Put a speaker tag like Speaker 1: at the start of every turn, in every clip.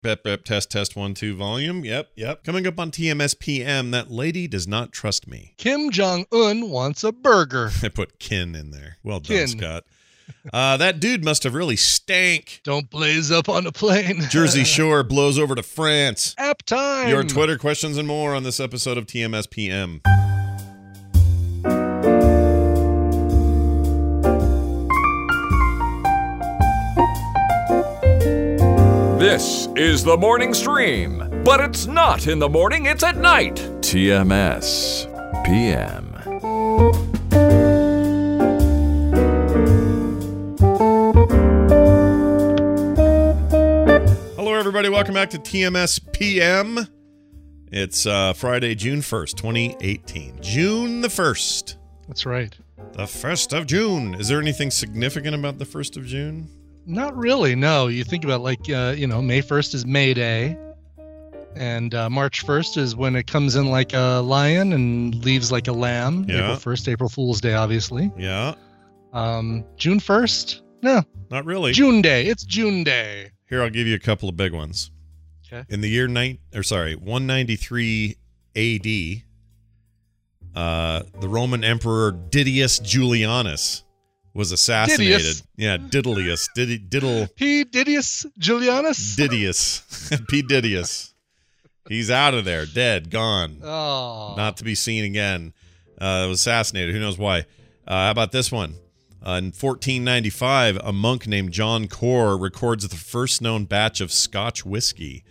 Speaker 1: Bep, bep, test, 1, 2, volume. Yep. Coming up on TMS PM, that lady does not trust me.
Speaker 2: Kim Jong-un wants a burger.
Speaker 1: I put kin in there. Well done,
Speaker 2: Kin.
Speaker 1: Scott. That dude must have really stank.
Speaker 2: Don't blaze up on a plane.
Speaker 1: Jersey Shore blows over to France.
Speaker 2: App time.
Speaker 1: Your Twitter questions and more on this episode of TMS PM.
Speaker 3: This is the morning stream, but it's not in the morning, it's at night. TMS PM.
Speaker 1: Hello, everybody. Welcome back to TMS PM. It's Friday, June 1st, 2018. June the 1st.
Speaker 2: That's right.
Speaker 1: The 1st of June. Is there anything significant about the 1st of June?
Speaker 2: Not really, no. You think about May 1st is May Day, and March 1st is when it comes in like a lion and leaves like a lamb.
Speaker 1: Yeah.
Speaker 2: April 1st, April Fool's Day, obviously.
Speaker 1: Yeah.
Speaker 2: June 1st? No.
Speaker 1: Not really.
Speaker 2: June Day. It's June Day.
Speaker 1: Here, I'll give you a couple of big ones.
Speaker 2: Okay.
Speaker 1: In the year 193 AD, the Roman Emperor Didius Julianus was assassinated.
Speaker 2: Didius.
Speaker 1: Yeah, Diddlius.
Speaker 2: P. Didius Julianus?
Speaker 1: Didius. P. Didius. He's out of there. Dead. Gone.
Speaker 2: Oh.
Speaker 1: Not to be seen again. Was assassinated. Who knows why? How about this one? In 1495, a monk named John Core records the first known batch of Scotch whiskey.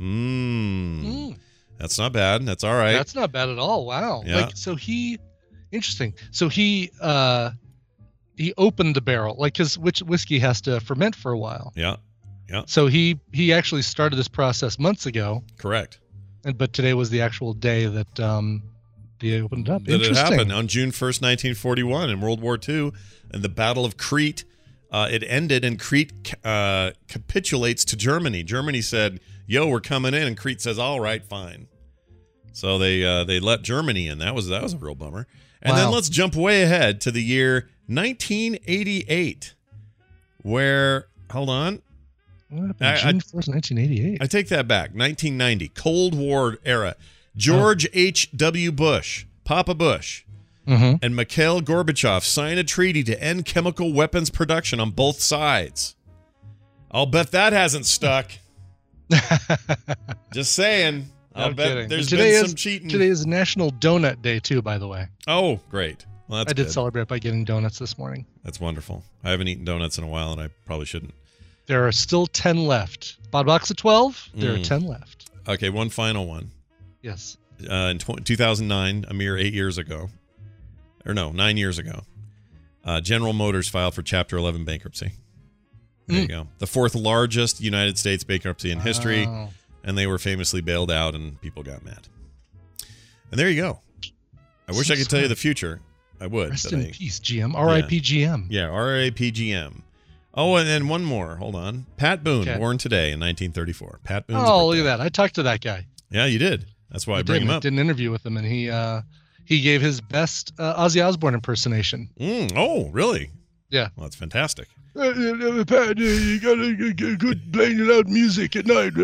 Speaker 1: That's not bad. That's all right.
Speaker 2: That's not bad at all. Wow.
Speaker 1: Yeah.
Speaker 2: Interesting. So he opened the barrel, because whiskey has to ferment for a while.
Speaker 1: Yeah.
Speaker 2: So he actually started this process months ago.
Speaker 1: Correct.
Speaker 2: But today was the actual day that they opened it up.
Speaker 1: That it happened on June 1st, 1941 in World War II, and the Battle of Crete. It ended, and Crete capitulates to Germany. Germany said, "Yo, we're coming in," and Crete says, "All right, fine." So they let Germany in. That was a real bummer. And then let's jump way ahead to the year 1988, where hold on.
Speaker 2: What happened June 1st, 1988?
Speaker 1: I take that back. 1990, Cold War era. George H.W. Bush, Papa Bush, and Mikhail Gorbachev signed a treaty to end chemical weapons production on both sides. I'll bet that hasn't stuck. Just saying. I'll bet there's been some cheating.
Speaker 2: Today is National Donut Day, too, by the way.
Speaker 1: Oh, great. Well, that's
Speaker 2: I did
Speaker 1: good.
Speaker 2: celebrate by getting donuts this morning.
Speaker 1: That's wonderful. I haven't eaten donuts in a while, and I probably shouldn't.
Speaker 2: There are still 10 left. Bought a box of 12. There are 10 left.
Speaker 1: Okay, one final one.
Speaker 2: Yes.
Speaker 1: In 2009, a mere 8 years ago, or no, 9 years ago, General Motors filed for Chapter 11 bankruptcy. There you go. The fourth largest United States bankruptcy in history, and they were famously bailed out, and people got mad. And there you go. I wish I could tell you the future. I would.
Speaker 2: Rest in peace, GM. R.I.P. GM.
Speaker 1: Yeah, R.I.P. GM. Oh, and then one more. Hold on. Pat Boone, born today in 1934. Pat Boone's birthday.
Speaker 2: Look at that. I talked to that guy.
Speaker 1: Yeah, you did. That's why I bring him up.
Speaker 2: I did an interview with him, and he gave his best Ozzy Osbourne impersonation.
Speaker 1: Oh, really?
Speaker 2: Yeah.
Speaker 1: Well, that's fantastic.
Speaker 2: Pat, you gotta get good playing loud music at night.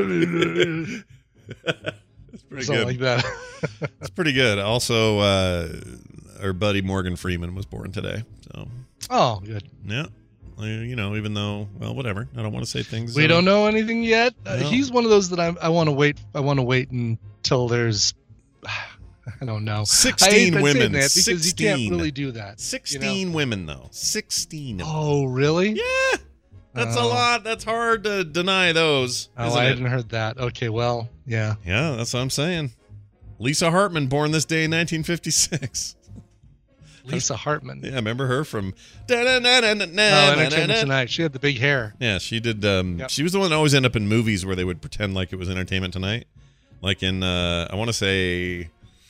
Speaker 1: That's pretty
Speaker 2: Something
Speaker 1: good.
Speaker 2: like that.
Speaker 1: That's pretty good. Also, our buddy Morgan Freeman was born today. So.
Speaker 2: Oh, good.
Speaker 1: Yeah. Even though, well, whatever. I don't want to say things.
Speaker 2: We don't know anything yet.
Speaker 1: No.
Speaker 2: He's one of those that I want to wait. I want to wait until there's, I don't know,
Speaker 1: 16 women.
Speaker 2: That because
Speaker 1: 16.
Speaker 2: you can't really do that.
Speaker 1: 16 women, though. 16.
Speaker 2: Oh, really?
Speaker 1: Yeah. That's a lot. That's hard to deny those.
Speaker 2: Oh, I hadn't heard that. Okay, well, yeah.
Speaker 1: Yeah, that's what I'm saying. Lisa Hartman, born this day in 1956.
Speaker 2: Lisa Hartman.
Speaker 1: Yeah, remember her from
Speaker 2: Entertainment Tonight. She had the big hair.
Speaker 1: Yeah, she did.
Speaker 2: Yep.
Speaker 1: She was the one that always ended up in movies where they would pretend like it was Entertainment Tonight. Like in, I want to say,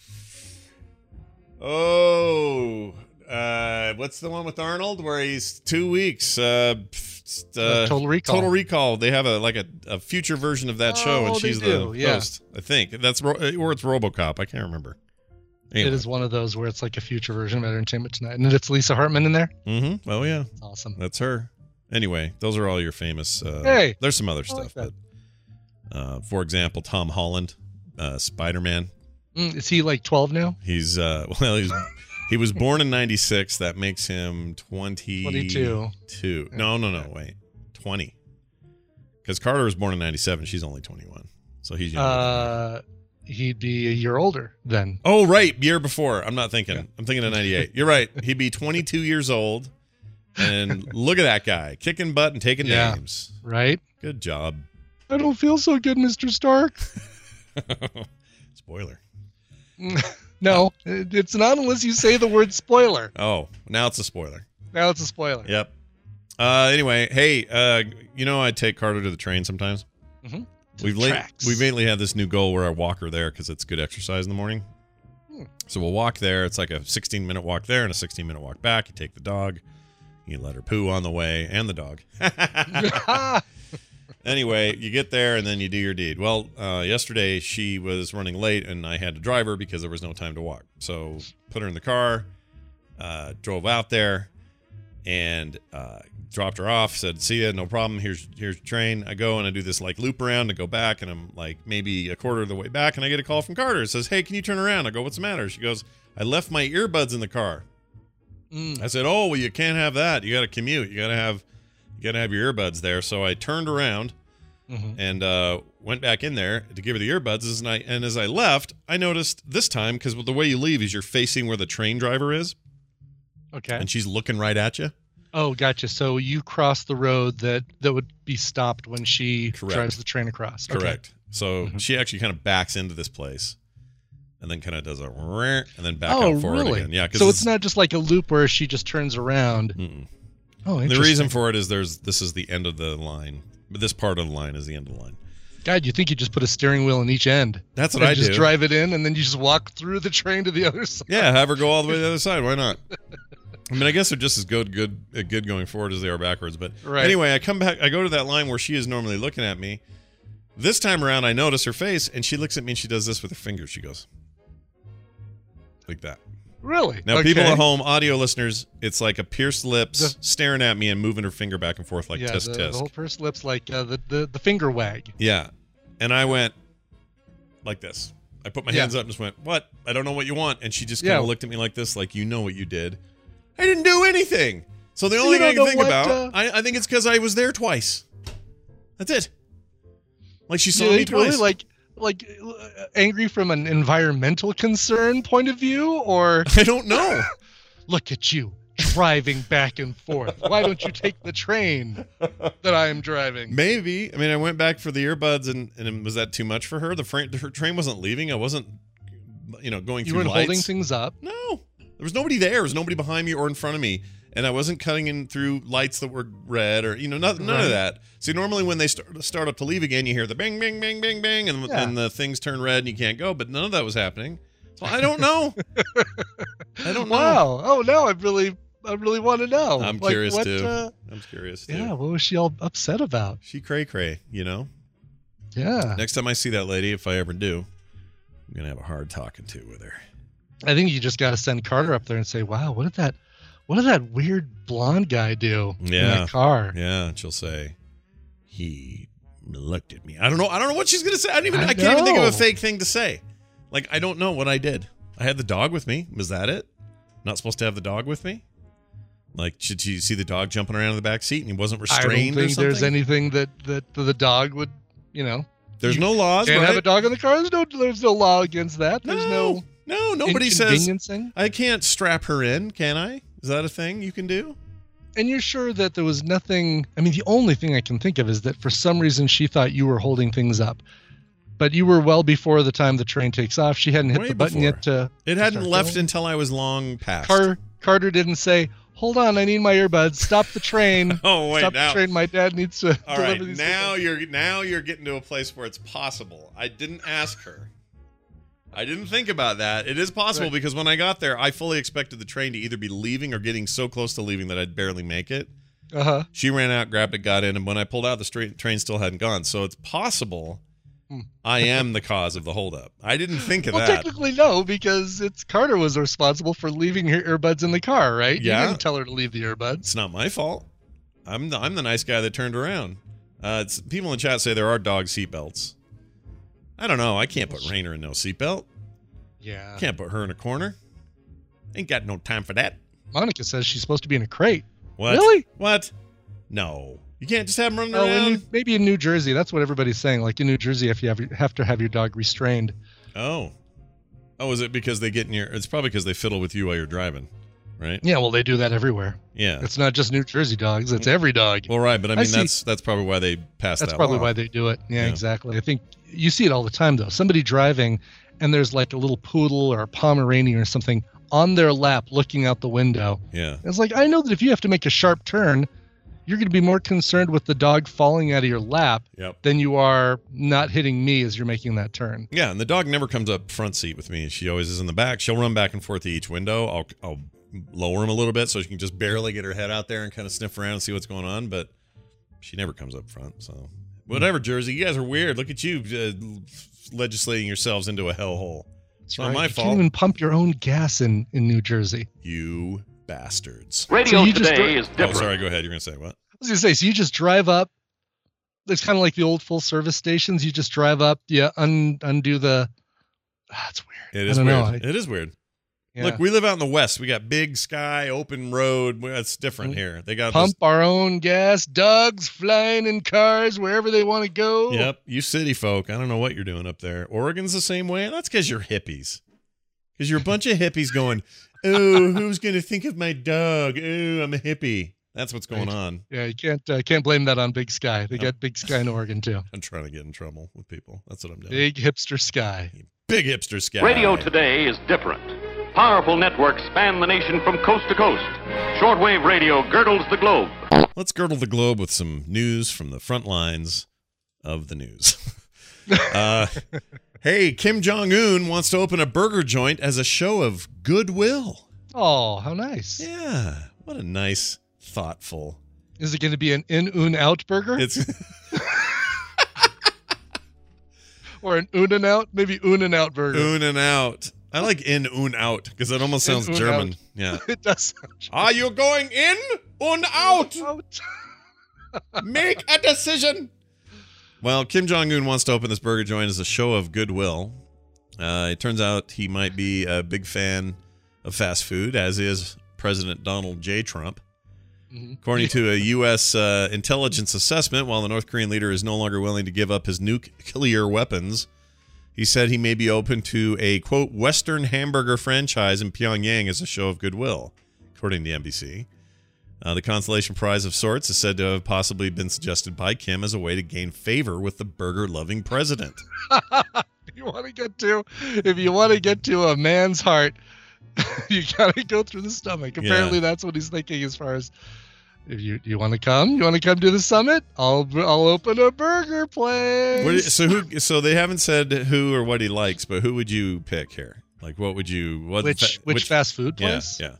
Speaker 1: what's the one with Arnold where he's 2 weeks?
Speaker 2: Total Recall.
Speaker 1: Total Recall. They have a future version of that show, and she's the host. I think that's or it's RoboCop. I can't remember. Anyway.
Speaker 2: It is one of those where it's like a future version of Entertainment Tonight, and it's Lisa Hartman in there.
Speaker 1: Mm-hmm. Oh yeah,
Speaker 2: that's awesome.
Speaker 1: That's her. Anyway, those are all your famous.
Speaker 2: Hey,
Speaker 1: there's some other stuff,
Speaker 2: like
Speaker 1: For example, Tom Holland, Spider-Man.
Speaker 2: Is he like 12 now?
Speaker 1: He was born in 96. That makes him 22. No, wait. 20. Because Carter was born in 97. She's only 21. So he's younger.
Speaker 2: He'd be a year older then.
Speaker 1: Oh, right. Year before. I'm not thinking. Yeah. I'm thinking of 98. You're right. He'd be 22 years old. And look at that guy. Kicking butt and taking names.
Speaker 2: Right?
Speaker 1: Good job.
Speaker 2: I don't feel so good, Mr. Stark.
Speaker 1: Spoiler.
Speaker 2: No, it's not unless you say the word spoiler.
Speaker 1: Oh, now it's a spoiler.
Speaker 2: Now it's a spoiler.
Speaker 1: Yep. Anyway, hey, I take Carter to the train sometimes.
Speaker 2: Mm-hmm.
Speaker 1: We've lately had this new goal where I walk her there because it's good exercise in the morning. So we'll walk there. It's like a 16-minute walk there and a 16-minute walk back. You take the dog. You let her poo on the way and the dog. Anyway, you get there and then you do your deed. Well, yesterday she was running late and I had to drive her because there was no time to walk. So put her in the car, drove out there, and dropped her off. Said, "See ya, no problem. Here's your train." I go and I do this like loop around to go back, and I'm like maybe a quarter of the way back, and I get a call from Carter. It says, "Hey, can you turn around?" I go, "What's the matter?" She goes, "I left my earbuds in the car." I said, "Oh, well, you can't have that. You got to commute. You got to have your earbuds there." So I turned around and went back in there to give her the earbuds. And as I left, I noticed this time, because the way you leave is you're facing where the train driver is.
Speaker 2: Okay.
Speaker 1: And she's looking right at you.
Speaker 2: Oh, gotcha. So you cross the road that would be stopped when she drives the train across.
Speaker 1: Correct. Okay. So she actually kind of backs into this place. And then kind of does a and then back out forward again. Yeah,
Speaker 2: so it's not just like a loop where she just turns around. Oh, interesting.
Speaker 1: The reason for it is this is the end of the line. But this part of the line is the end of the line.
Speaker 2: God, you think you just put a steering wheel in each end?
Speaker 1: That's what I do.
Speaker 2: Just drive it in, and then you just walk through the train to the other side.
Speaker 1: Yeah, have her go all the way to the other side. Why not? I mean, I guess they're just as good going forward as they are backwards. But anyway, I come back. I go to that line where she is normally looking at me. This time around, I notice her face, and she looks at me, and she does this with her fingers. She goes like that.
Speaker 2: Really?
Speaker 1: Now, people at home, audio listeners, it's like a pursed lips staring at me and moving her finger back and forth like tisk tisk.
Speaker 2: The whole pursed lips, like the finger wag.
Speaker 1: Yeah, and I went like this. I put my hands up and just went, "What? I don't know what you want." And she just kind of looked at me like this, like, "You know what you did." I didn't do anything. So the only thing I can think about, I think it's because I was there twice. That's it. Like she saw me twice.
Speaker 2: Really, like angry from an environmental concern point of view, or
Speaker 1: I don't know.
Speaker 2: Look at you driving back and forth. Why don't you take the train that I am driving?
Speaker 1: Maybe. I mean, I went back for the earbuds, and was that too much for her? Her train wasn't leaving. I wasn't, going through lights.
Speaker 2: You weren't holding things up?
Speaker 1: No. There was nobody there. There was nobody behind me or in front of me. And I wasn't cutting in through lights that were red or, none of that. See, normally when they start up to leave again, you hear the bang, bang, bang, bang, bang, and the things turn red and you can't go. But none of that was happening. So I don't know. I don't know.
Speaker 2: Wow. Oh, no, I really want to know.
Speaker 1: I'm curious, too. I'm curious, too.
Speaker 2: Yeah, what was she all upset about?
Speaker 1: She cray-cray,
Speaker 2: Yeah.
Speaker 1: Next time I see that lady, if I ever do, I'm going to have a hard talking to with her.
Speaker 2: I think you just got to send Carter up there and say, "Wow, what did that weird blonde guy do in that car?"
Speaker 1: Yeah, and she'll say, "He looked at me." I don't know what she's gonna say. I can't even think of a fake thing to say. Like, I don't know what I did. I had the dog with me. Was that it? Not supposed to have the dog with me? Like, should you see the dog jumping around in the back seat and he wasn't restrained?
Speaker 2: I don't think there's anything that the dog would,
Speaker 1: There's no laws.
Speaker 2: Can't have a dog in the car. There's no law against that. There's
Speaker 1: no, nobody says I can't strap her in, can I? Is that a thing you can do?
Speaker 2: And you're sure that there was nothing? I mean, the only thing I can think of is that for some reason she thought you were holding things up. But you were well before the time the train takes off. She hadn't hit the button yet.
Speaker 1: It hadn't left until I was long past.
Speaker 2: Carter didn't say, "Hold on, I need my earbuds. Stop the train."
Speaker 1: Oh, wait,
Speaker 2: Stop the train. My dad needs to deliver these.
Speaker 1: Now you're getting to a place where it's possible. I didn't ask her. I didn't think about that. It is possible because when I got there, I fully expected the train to either be leaving or getting so close to leaving that I'd barely make it. She ran out, grabbed it, got in, and when I pulled out, the train still hadn't gone. So it's possible I am the cause of the holdup. I didn't think of that.
Speaker 2: Well, technically, no, because Carter was responsible for leaving her earbuds in the car, right?
Speaker 1: Yeah.
Speaker 2: You didn't tell her to leave the earbuds.
Speaker 1: It's not my fault. I'm the nice guy that turned around. People in chat say there are dog seatbelts. I don't know. I can't put Rainer in no seatbelt.
Speaker 2: Yeah.
Speaker 1: Can't put her in a corner. Ain't got no time for that.
Speaker 2: Monica says she's supposed to be in a crate.
Speaker 1: What?
Speaker 2: Really?
Speaker 1: What? No. You can't just have them running around?
Speaker 2: Maybe in New Jersey. That's what everybody's saying. Like in New Jersey, if you have to have your dog restrained.
Speaker 1: Oh. Oh, is it because they get in your... It's probably because they fiddle with you while you're driving, right?
Speaker 2: Yeah, well, they do that everywhere.
Speaker 1: Yeah.
Speaker 2: It's not just New Jersey dogs. It's every dog.
Speaker 1: Well, right, but I mean, that's probably why they passed that
Speaker 2: That's probably
Speaker 1: law.
Speaker 2: why they do it. Yeah, exactly. I think you see it all the time, though. Somebody driving, and there's like a little poodle or a Pomeranian or something on their lap looking out the window.
Speaker 1: Yeah.
Speaker 2: It's like, I know that if you have to make a sharp turn, you're going to be more concerned with the dog falling out of your lap than you are not hitting me as you're making that turn.
Speaker 1: Yeah, and the dog never comes up front seat with me. She always is in the back. She'll run back and forth to each window. I'll lower him a little bit so she can just barely get her head out there and kind of sniff around and see what's going on, but she never comes up front. So whatever, Jersey. You guys are weird. Look at you legislating yourselves into a hellhole. It's not my fault.
Speaker 2: You can't even pump your own gas in New Jersey.
Speaker 1: You bastards.
Speaker 4: Radio today is different.
Speaker 1: Oh, sorry. Go ahead. You're going to say what?
Speaker 2: I was going to say, so you just drive up. It's kind of like the old full service stations. You just drive up, undo the... That's weird.
Speaker 1: It is weird. It is weird.
Speaker 2: Yeah.
Speaker 1: Look, we live out in the West. We got big sky, open road. It's different here. They got
Speaker 2: pump our own gas, dogs flying in cars wherever they want to go.
Speaker 1: Yep. You city folk, I don't know what you're doing up there. Oregon's the same way. That's because you're hippies. Because you're a bunch of hippies going, oh, who's going to think of my dog? Oh, I'm a hippie. That's what's going on.
Speaker 2: Yeah, you can't blame that on Big Sky. They got Big Sky in Oregon, too.
Speaker 1: I'm trying to get in trouble with people. That's what I'm doing.
Speaker 2: Big hipster sky.
Speaker 1: Big hipster sky.
Speaker 4: Radio today is different. Powerful networks span the nation from coast to coast. Shortwave radio girdles the globe.
Speaker 1: Let's girdle the globe with some news from the front lines of the news. Hey, Kim Jong-un wants to open a burger joint as a show of goodwill.
Speaker 2: Oh, how nice.
Speaker 1: Yeah. What a nice, thoughtful.
Speaker 2: Is it going to be an in-un-out burger?
Speaker 1: It's...
Speaker 2: Or an un-and-out? Maybe un-and-out burger.
Speaker 1: Un-and-out. I like in und out because it almost sounds German.
Speaker 2: Out.
Speaker 1: Yeah.
Speaker 2: It does sound German.
Speaker 1: Are you going in und out? Make a decision. Well, Kim Jong-un wants to open this burger joint as a show of goodwill. It turns out he might be a big fan of fast food, as is President Donald J. Trump. Mm-hmm. According to a U.S. intelligence assessment, while the North Korean leader is no longer willing to give up his nuclear weapons, he said he may be open to a, quote, Western hamburger franchise in Pyongyang as a show of goodwill, according to NBC. The consolation prize of sorts is said to have possibly been suggested by Kim as a way to gain favor with the burger-loving president.
Speaker 2: If you want to get to a man's heart, you got to go through the stomach. Apparently, that's what he's thinking as far as, if you want to come to the summit, I'll open a burger place.
Speaker 1: So they haven't said who or what he likes, but who would you pick here? Like, what would you?
Speaker 2: Which fast food place?
Speaker 1: Yeah.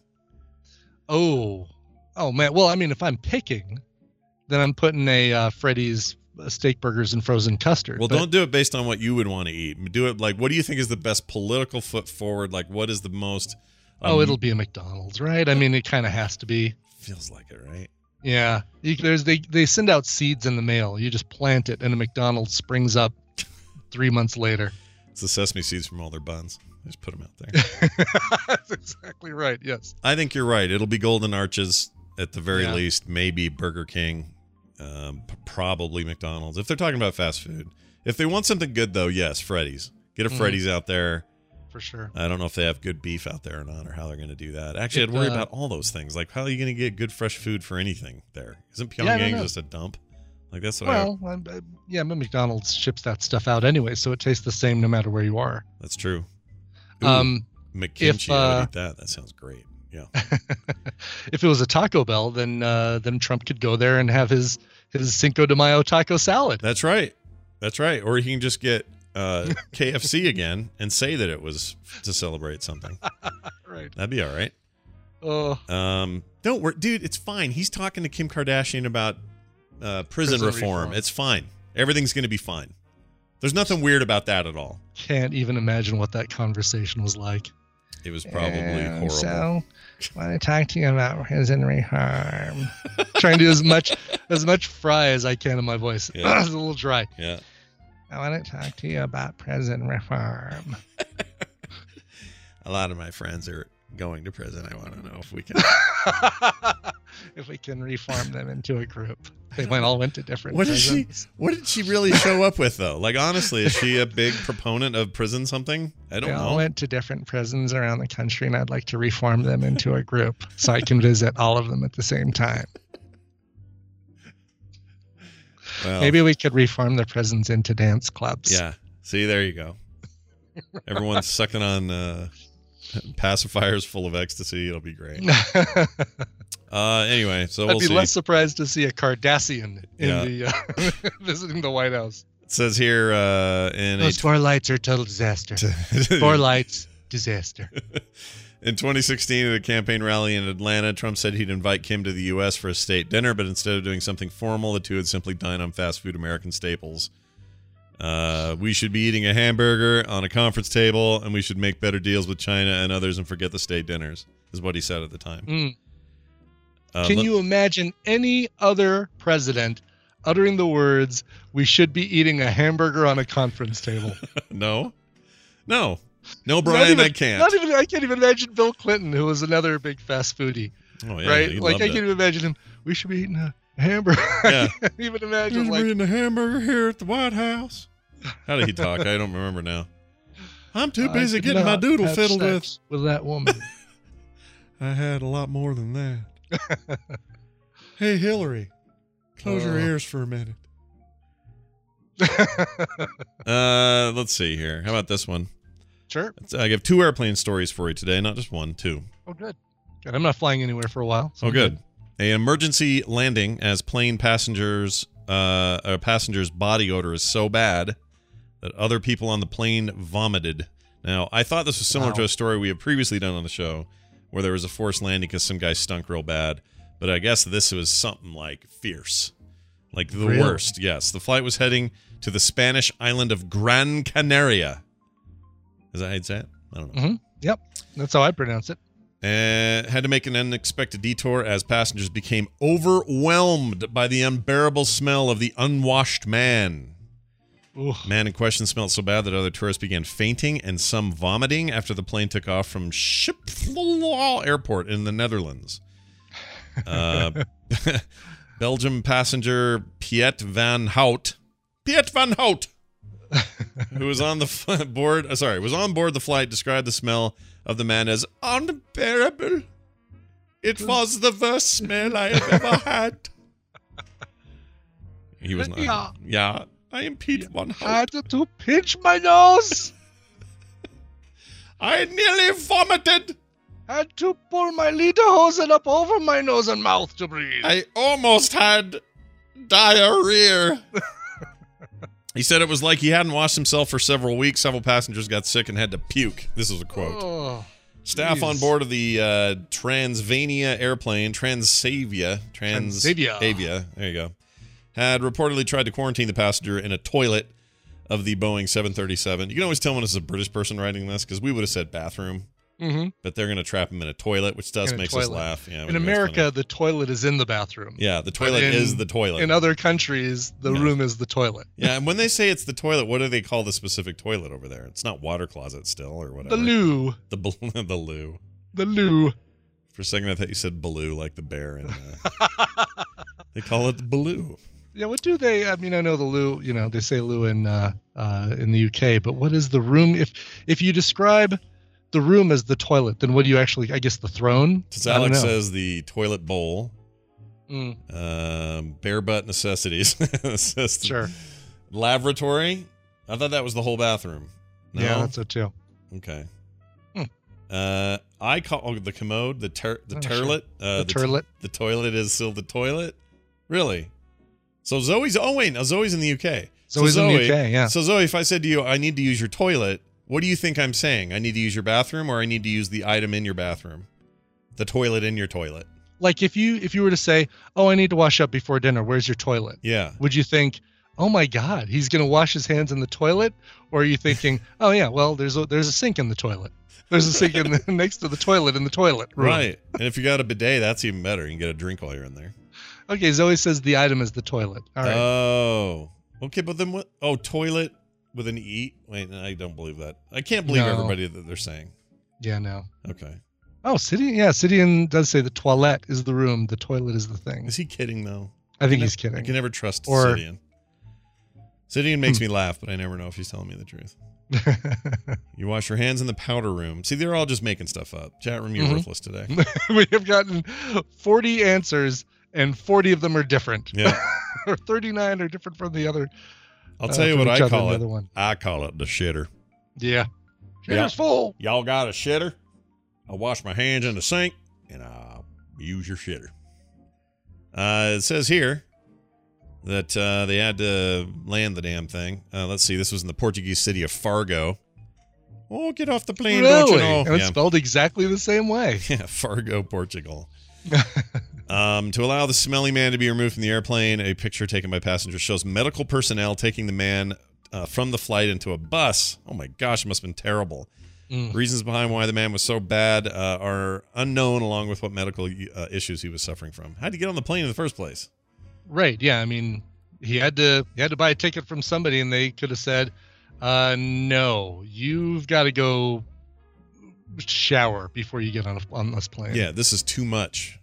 Speaker 2: Oh man. Well, I mean, if I'm picking, then I'm putting a Freddy's steak burgers and frozen custard.
Speaker 1: Well, don't do it based on what you would want to eat. Do it like, what do you think is the best political foot forward? Like, what is the most?
Speaker 2: It'll be a McDonald's, right? I mean, it kind of has to be.
Speaker 1: Feels like it, right?
Speaker 2: Yeah. They send out seeds in the mail. You just plant it, and a McDonald's springs up 3 months later.
Speaker 1: It's the sesame seeds from all their buns. They just put them out there.
Speaker 2: That's exactly right. Yes.
Speaker 1: I think you're right. It'll be Golden Arches at the very least. Maybe Burger King. Probably McDonald's. If they're talking about fast food. If they want something good, though, yes, Freddy's. Get a Freddy's out there.
Speaker 2: For sure.
Speaker 1: I don't know if they have good beef out there or not, or how they're going to do that. Actually, I'd worry about all those things. Like, how are you going to get good fresh food for anything there? Isn't Pyongyang just a dump? Like, that's what
Speaker 2: but McDonald's ships that stuff out anyway, so it tastes the same no matter where you are.
Speaker 1: That's true. Ooh, McKinchy, I would eat that. That sounds great. Yeah.
Speaker 2: If it was a Taco Bell, then Trump could go there and have his Cinco de Mayo taco salad.
Speaker 1: That's right. Or he can just get KFC again and say that it was to celebrate something.
Speaker 2: Right.
Speaker 1: That'd be all right.
Speaker 2: Oh.
Speaker 1: Don't worry, dude. It's fine. He's talking to Kim Kardashian about prison reform. It's fine. Everything's going to be fine. There's nothing weird about that at all.
Speaker 2: Can't even imagine what that conversation was like.
Speaker 1: It was probably horrible.
Speaker 2: So, I want to talk to you about prison reform. Trying to do as much fry as I can in my voice.
Speaker 1: Yeah.
Speaker 2: It's a little dry.
Speaker 1: Yeah.
Speaker 2: I want to talk to you about prison reform.
Speaker 1: A lot of my friends are going to prison. I want to know if we can.
Speaker 2: If we can reform them into a group. They all went to different
Speaker 1: What
Speaker 2: prisons.
Speaker 1: What did she really show up with, though? Like, honestly, is she a big proponent of prison something? I don't
Speaker 2: They
Speaker 1: know.
Speaker 2: all went to different prisons around the country, and I'd like to reform them into a group so I can visit all of them at the same time.
Speaker 1: Well,
Speaker 2: Maybe we could reform the prisons into dance clubs.
Speaker 1: Yeah. See, there you go. Everyone's sucking on pacifiers full of ecstasy. It'll be great. Anyway, so we'll
Speaker 2: I'd be
Speaker 1: see.
Speaker 2: less surprised to see a Cardassian in
Speaker 1: Yeah.
Speaker 2: the visiting the White House.
Speaker 1: It says here in
Speaker 2: Those 4 lights are a total disaster. 4 lights, disaster.
Speaker 1: In 2016, at a campaign rally in Atlanta, Trump said he'd invite Kim to the U.S. for a state dinner, but instead of doing something formal, the two would simply dine on fast food American staples. We should be eating a hamburger on a conference table, and we should make better deals with China and others and forget the state dinners, is what he said at the time.
Speaker 2: Can you imagine any other president uttering the words, "We should be eating a hamburger on a conference table"?
Speaker 1: No, Brian, I can't.
Speaker 2: I can't even imagine Bill Clinton, who was another big fast foodie,
Speaker 1: Oh, yeah,
Speaker 2: right?
Speaker 1: he
Speaker 2: Like,
Speaker 1: loved
Speaker 2: I
Speaker 1: it.
Speaker 2: can't even imagine him. We should be eating a hamburger.
Speaker 1: Yeah.
Speaker 2: I can't even imagine,
Speaker 1: We're
Speaker 2: like,
Speaker 1: eating a hamburger here at the White House. How did he talk? I don't remember now. I'm too busy
Speaker 2: did
Speaker 1: getting my
Speaker 2: not
Speaker 1: doodle
Speaker 2: have
Speaker 1: fiddled with.
Speaker 2: sex with that woman.
Speaker 1: I had a lot more than that. Hey, Hillary, close your ears for a minute. Let's see here. How about this one?
Speaker 2: Sure.
Speaker 1: I have 2 airplane stories for you today, not just 1, 2.
Speaker 2: Oh, good. Good. I'm not flying anywhere for a while. So
Speaker 1: Oh,
Speaker 2: I'm
Speaker 1: good. An emergency landing as plane passenger's body odor is so bad that other people on the plane vomited. Now, I thought this was similar to a story we have previously done on the show where there was a forced landing because some guy stunk real bad. But I guess this was something like fierce. Like the
Speaker 2: Really?
Speaker 1: worst, yes. The flight was heading to the Spanish island of Gran Canaria. Is that how you'd say it? I don't know.
Speaker 2: Mm-hmm. Yep. That's how I pronounce it.
Speaker 1: And had to make an unexpected detour as passengers became overwhelmed by the unbearable smell of the unwashed man.
Speaker 2: Ooh.
Speaker 1: Man in question smelled so bad that other tourists began fainting and some vomiting after the plane took off from Schiphol Airport in the Netherlands. Belgium passenger Piet van Hout, who was on board the flight, described the smell of the man as unbearable. It was the worst smell I have ever had. He was not. Yeah, I am Piet van
Speaker 2: I
Speaker 1: Hout.
Speaker 2: had to pinch my nose.
Speaker 1: I nearly vomited.
Speaker 2: Had to pull my lederhosen up over my nose and mouth to breathe.
Speaker 1: I almost had diarrhea. He said it was like he hadn't washed himself for several weeks. Several passengers got sick and had to puke. This is a quote.
Speaker 2: Oh,
Speaker 1: Staff
Speaker 2: geez.
Speaker 1: on board of the Transavia airplane, Transavia, there you go, had reportedly tried to quarantine the passenger in a toilet of the Boeing 737. You can always tell when it's a British person writing this because we would have said bathroom.
Speaker 2: Mm-hmm.
Speaker 1: But they're going to trap him in a toilet, which does makes us laugh. Yeah,
Speaker 2: in America, the toilet is in the bathroom.
Speaker 1: Yeah, the toilet is the toilet.
Speaker 2: In other countries, the room is the toilet.
Speaker 1: Yeah, and when they say it's the toilet, what do they call the specific toilet over there? It's not water closet still or whatever.
Speaker 2: The loo.
Speaker 1: The loo.
Speaker 2: The loo.
Speaker 1: For a second, I thought you said Baloo, like the bear. And they call it the Baloo.
Speaker 2: Yeah, what do they? I mean, I know the loo. You know, they say loo in the UK, but what is the room? If you describe the room as the toilet, then what do you actually? I guess the throne.
Speaker 1: Because Alex says the toilet bowl. Bare butt necessities.
Speaker 2: Sure.
Speaker 1: Lavatory. I thought that was the whole bathroom. No?
Speaker 2: Yeah, that's it too.
Speaker 1: Okay. I call the commode the toilet.
Speaker 2: Sure. The toilet.
Speaker 1: The toilet is still the toilet. Really? So Zoe's. Oh wait, now Zoe's in the UK.
Speaker 2: Zoe's in the UK. Yeah.
Speaker 1: So Zoe, if I said to you, I need to use your toilet, what do you think I'm saying? I need to use your bathroom, or I need to use the item in your bathroom, the toilet in your toilet.
Speaker 2: Like if you were to say, "Oh, I need to wash up before dinner. Where's your toilet?"
Speaker 1: Yeah.
Speaker 2: Would you think, "Oh my God, he's gonna wash his hands in the toilet," or are you thinking, "Oh yeah, well, there's a sink in the toilet. There's a sink next to the toilet in the toilet room."
Speaker 1: Right. And if you got a bidet, that's even better. You can get a drink while you're in there.
Speaker 2: Okay, Zoe says the item is the toilet. All right.
Speaker 1: Oh. Okay, but then what? Oh, toilet. with an E? Wait, I don't believe that. I can't believe everybody that they're saying.
Speaker 2: Yeah, no.
Speaker 1: Okay.
Speaker 2: Oh, Sidian does say the toilette is the room, the toilet is the thing.
Speaker 1: Is he kidding, though?
Speaker 2: I think he's kidding.
Speaker 1: I can never trust Sidian. Sidian makes me laugh, but I never know if he's telling me the truth. You wash your hands in the powder room. See, they're all just making stuff up. Chat room, you're worthless today.
Speaker 2: We have gotten 40 answers, and 40 of them are different.
Speaker 1: Yeah.
Speaker 2: Or 39 are different from the other.
Speaker 1: I'll tell you what I call it.
Speaker 2: One.
Speaker 1: I call it the shitter.
Speaker 2: Yeah. Shitter's full.
Speaker 1: Y'all got a shitter? I wash my hands in the sink, and I use your shitter. It says here that they had to land the damn thing. Let's see. This was in the Portuguese city of Fargo. Oh, get off the plane,
Speaker 2: really?
Speaker 1: Don't you know?
Speaker 2: And it's spelled exactly the same way.
Speaker 1: Yeah, Fargo, Portugal. To allow the smelly man to be removed from the airplane, a picture taken by passengers shows medical personnel taking the man from the flight into a bus. Oh my gosh, it must have been terrible. Reasons behind why the man was so bad are unknown, along with what medical issues he was suffering from. How'd he get on the plane in the first place?
Speaker 2: Right. Yeah. I mean, he had to buy a ticket from somebody, and they could have said, "No, you've got to go shower before you get on this plane."
Speaker 1: Yeah, this is too much.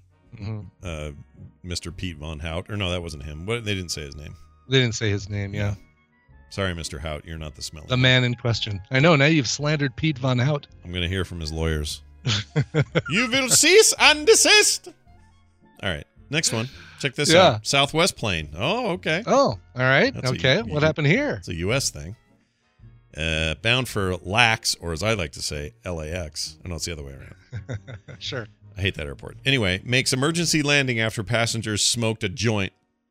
Speaker 1: Mr. Pete Von Hout, or no, that wasn't him. They didn't say his name.
Speaker 2: They didn't say his name. Yeah.
Speaker 1: Sorry, Mr. Hout, you're not the smelly.
Speaker 2: The man in question. I know. Now you've slandered Pete Von Hout.
Speaker 1: I'm going to hear from his lawyers. You will cease and desist. All right, next one. Check this out. Southwest plane. Oh, okay.
Speaker 2: Oh, all right. Okay. What happened here?
Speaker 1: It's a U.S. thing. Bound for LAX, or as I like to say, LAX. I know it's the other way around.
Speaker 2: Sure.
Speaker 1: I hate that airport. Anyway, makes emergency landing after passengers smoked a joint.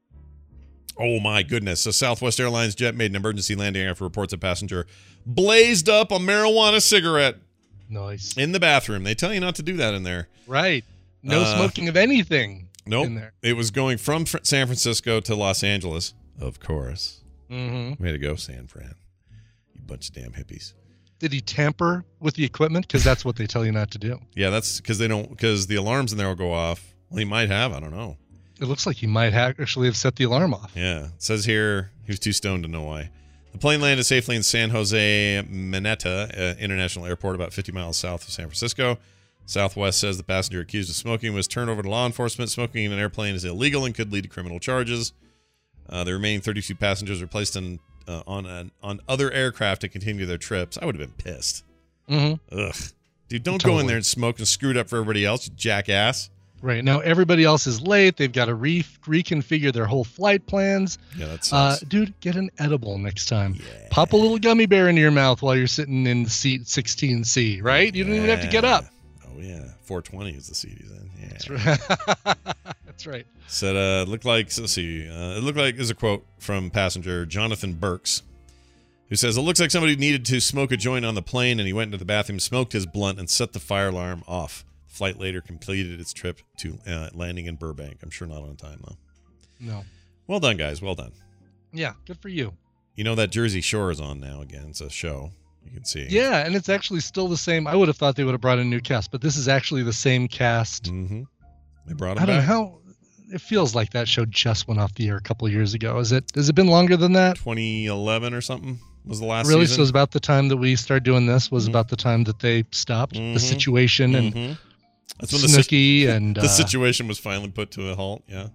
Speaker 1: Oh, my goodness. A Southwest Airlines jet made an emergency landing after reports a passenger blazed up a marijuana cigarette.
Speaker 2: Nice.
Speaker 1: In the bathroom. They tell you not to do that in there.
Speaker 2: Right. No smoking of anything.
Speaker 1: Nope.
Speaker 2: In there.
Speaker 1: It was going from San Francisco to Los Angeles, of course.
Speaker 2: Mm-hmm.
Speaker 1: Way to go, San Fran. You bunch of damn hippies.
Speaker 2: Did he tamper with the equipment? Because that's what they tell you not to do.
Speaker 1: Yeah, that's because the alarms in there will go off. Well, he might have. I don't know.
Speaker 2: It looks like he might actually have set the alarm off.
Speaker 1: Yeah. It says here he was too stoned to know why. The plane landed safely in San Jose Mineta International Airport, about 50 miles south of San Francisco. Southwest says the passenger accused of smoking was turned over to law enforcement. Smoking in an airplane is illegal and could lead to criminal charges. The remaining 32 passengers were placed on other aircraft to continue their trips. I would have been pissed.
Speaker 2: Mm-hmm.
Speaker 1: Ugh. Dude, don't go in there and smoke and screw it up for everybody else, you jackass.
Speaker 2: Right. Now, everybody else is late. They've got to reconfigure their whole flight plans.
Speaker 1: Yeah, that sucks.
Speaker 2: Dude, get an edible next time.
Speaker 1: Yeah.
Speaker 2: Pop a little gummy bear into your mouth while you're sitting in seat 16C, right? You don't even have to get up.
Speaker 1: Oh, yeah. 420 is the seat he's in. Yeah.
Speaker 2: That's right. That's right.
Speaker 1: Said, looked like, let's see, it looked like, there's a quote from passenger Jonathan Burks, who says, it looks like somebody needed to smoke a joint on the plane, and he went into the bathroom, smoked his blunt, and set the fire alarm off. The flight later completed its trip to landing in Burbank. I'm sure not on time, though.
Speaker 2: No.
Speaker 1: Well done, guys. Well done.
Speaker 2: Yeah, good for you.
Speaker 1: You know that Jersey Shore is on now again. It's a show. You can see.
Speaker 2: Yeah, and it's actually still the same. I would have thought they would have brought a new cast, but this is actually the same cast.
Speaker 1: Mm-hmm. They brought him
Speaker 2: I don't know
Speaker 1: back.
Speaker 2: how. It feels like that show just went off the air a couple of years ago. Has it been longer than that?
Speaker 1: 2011 or something was the last
Speaker 2: really?
Speaker 1: season.
Speaker 2: So it was about the time that we started doing this was about the time that they stopped the situation and
Speaker 1: that's when
Speaker 2: Snooki and
Speaker 1: the situation was finally put to a halt. Yeah.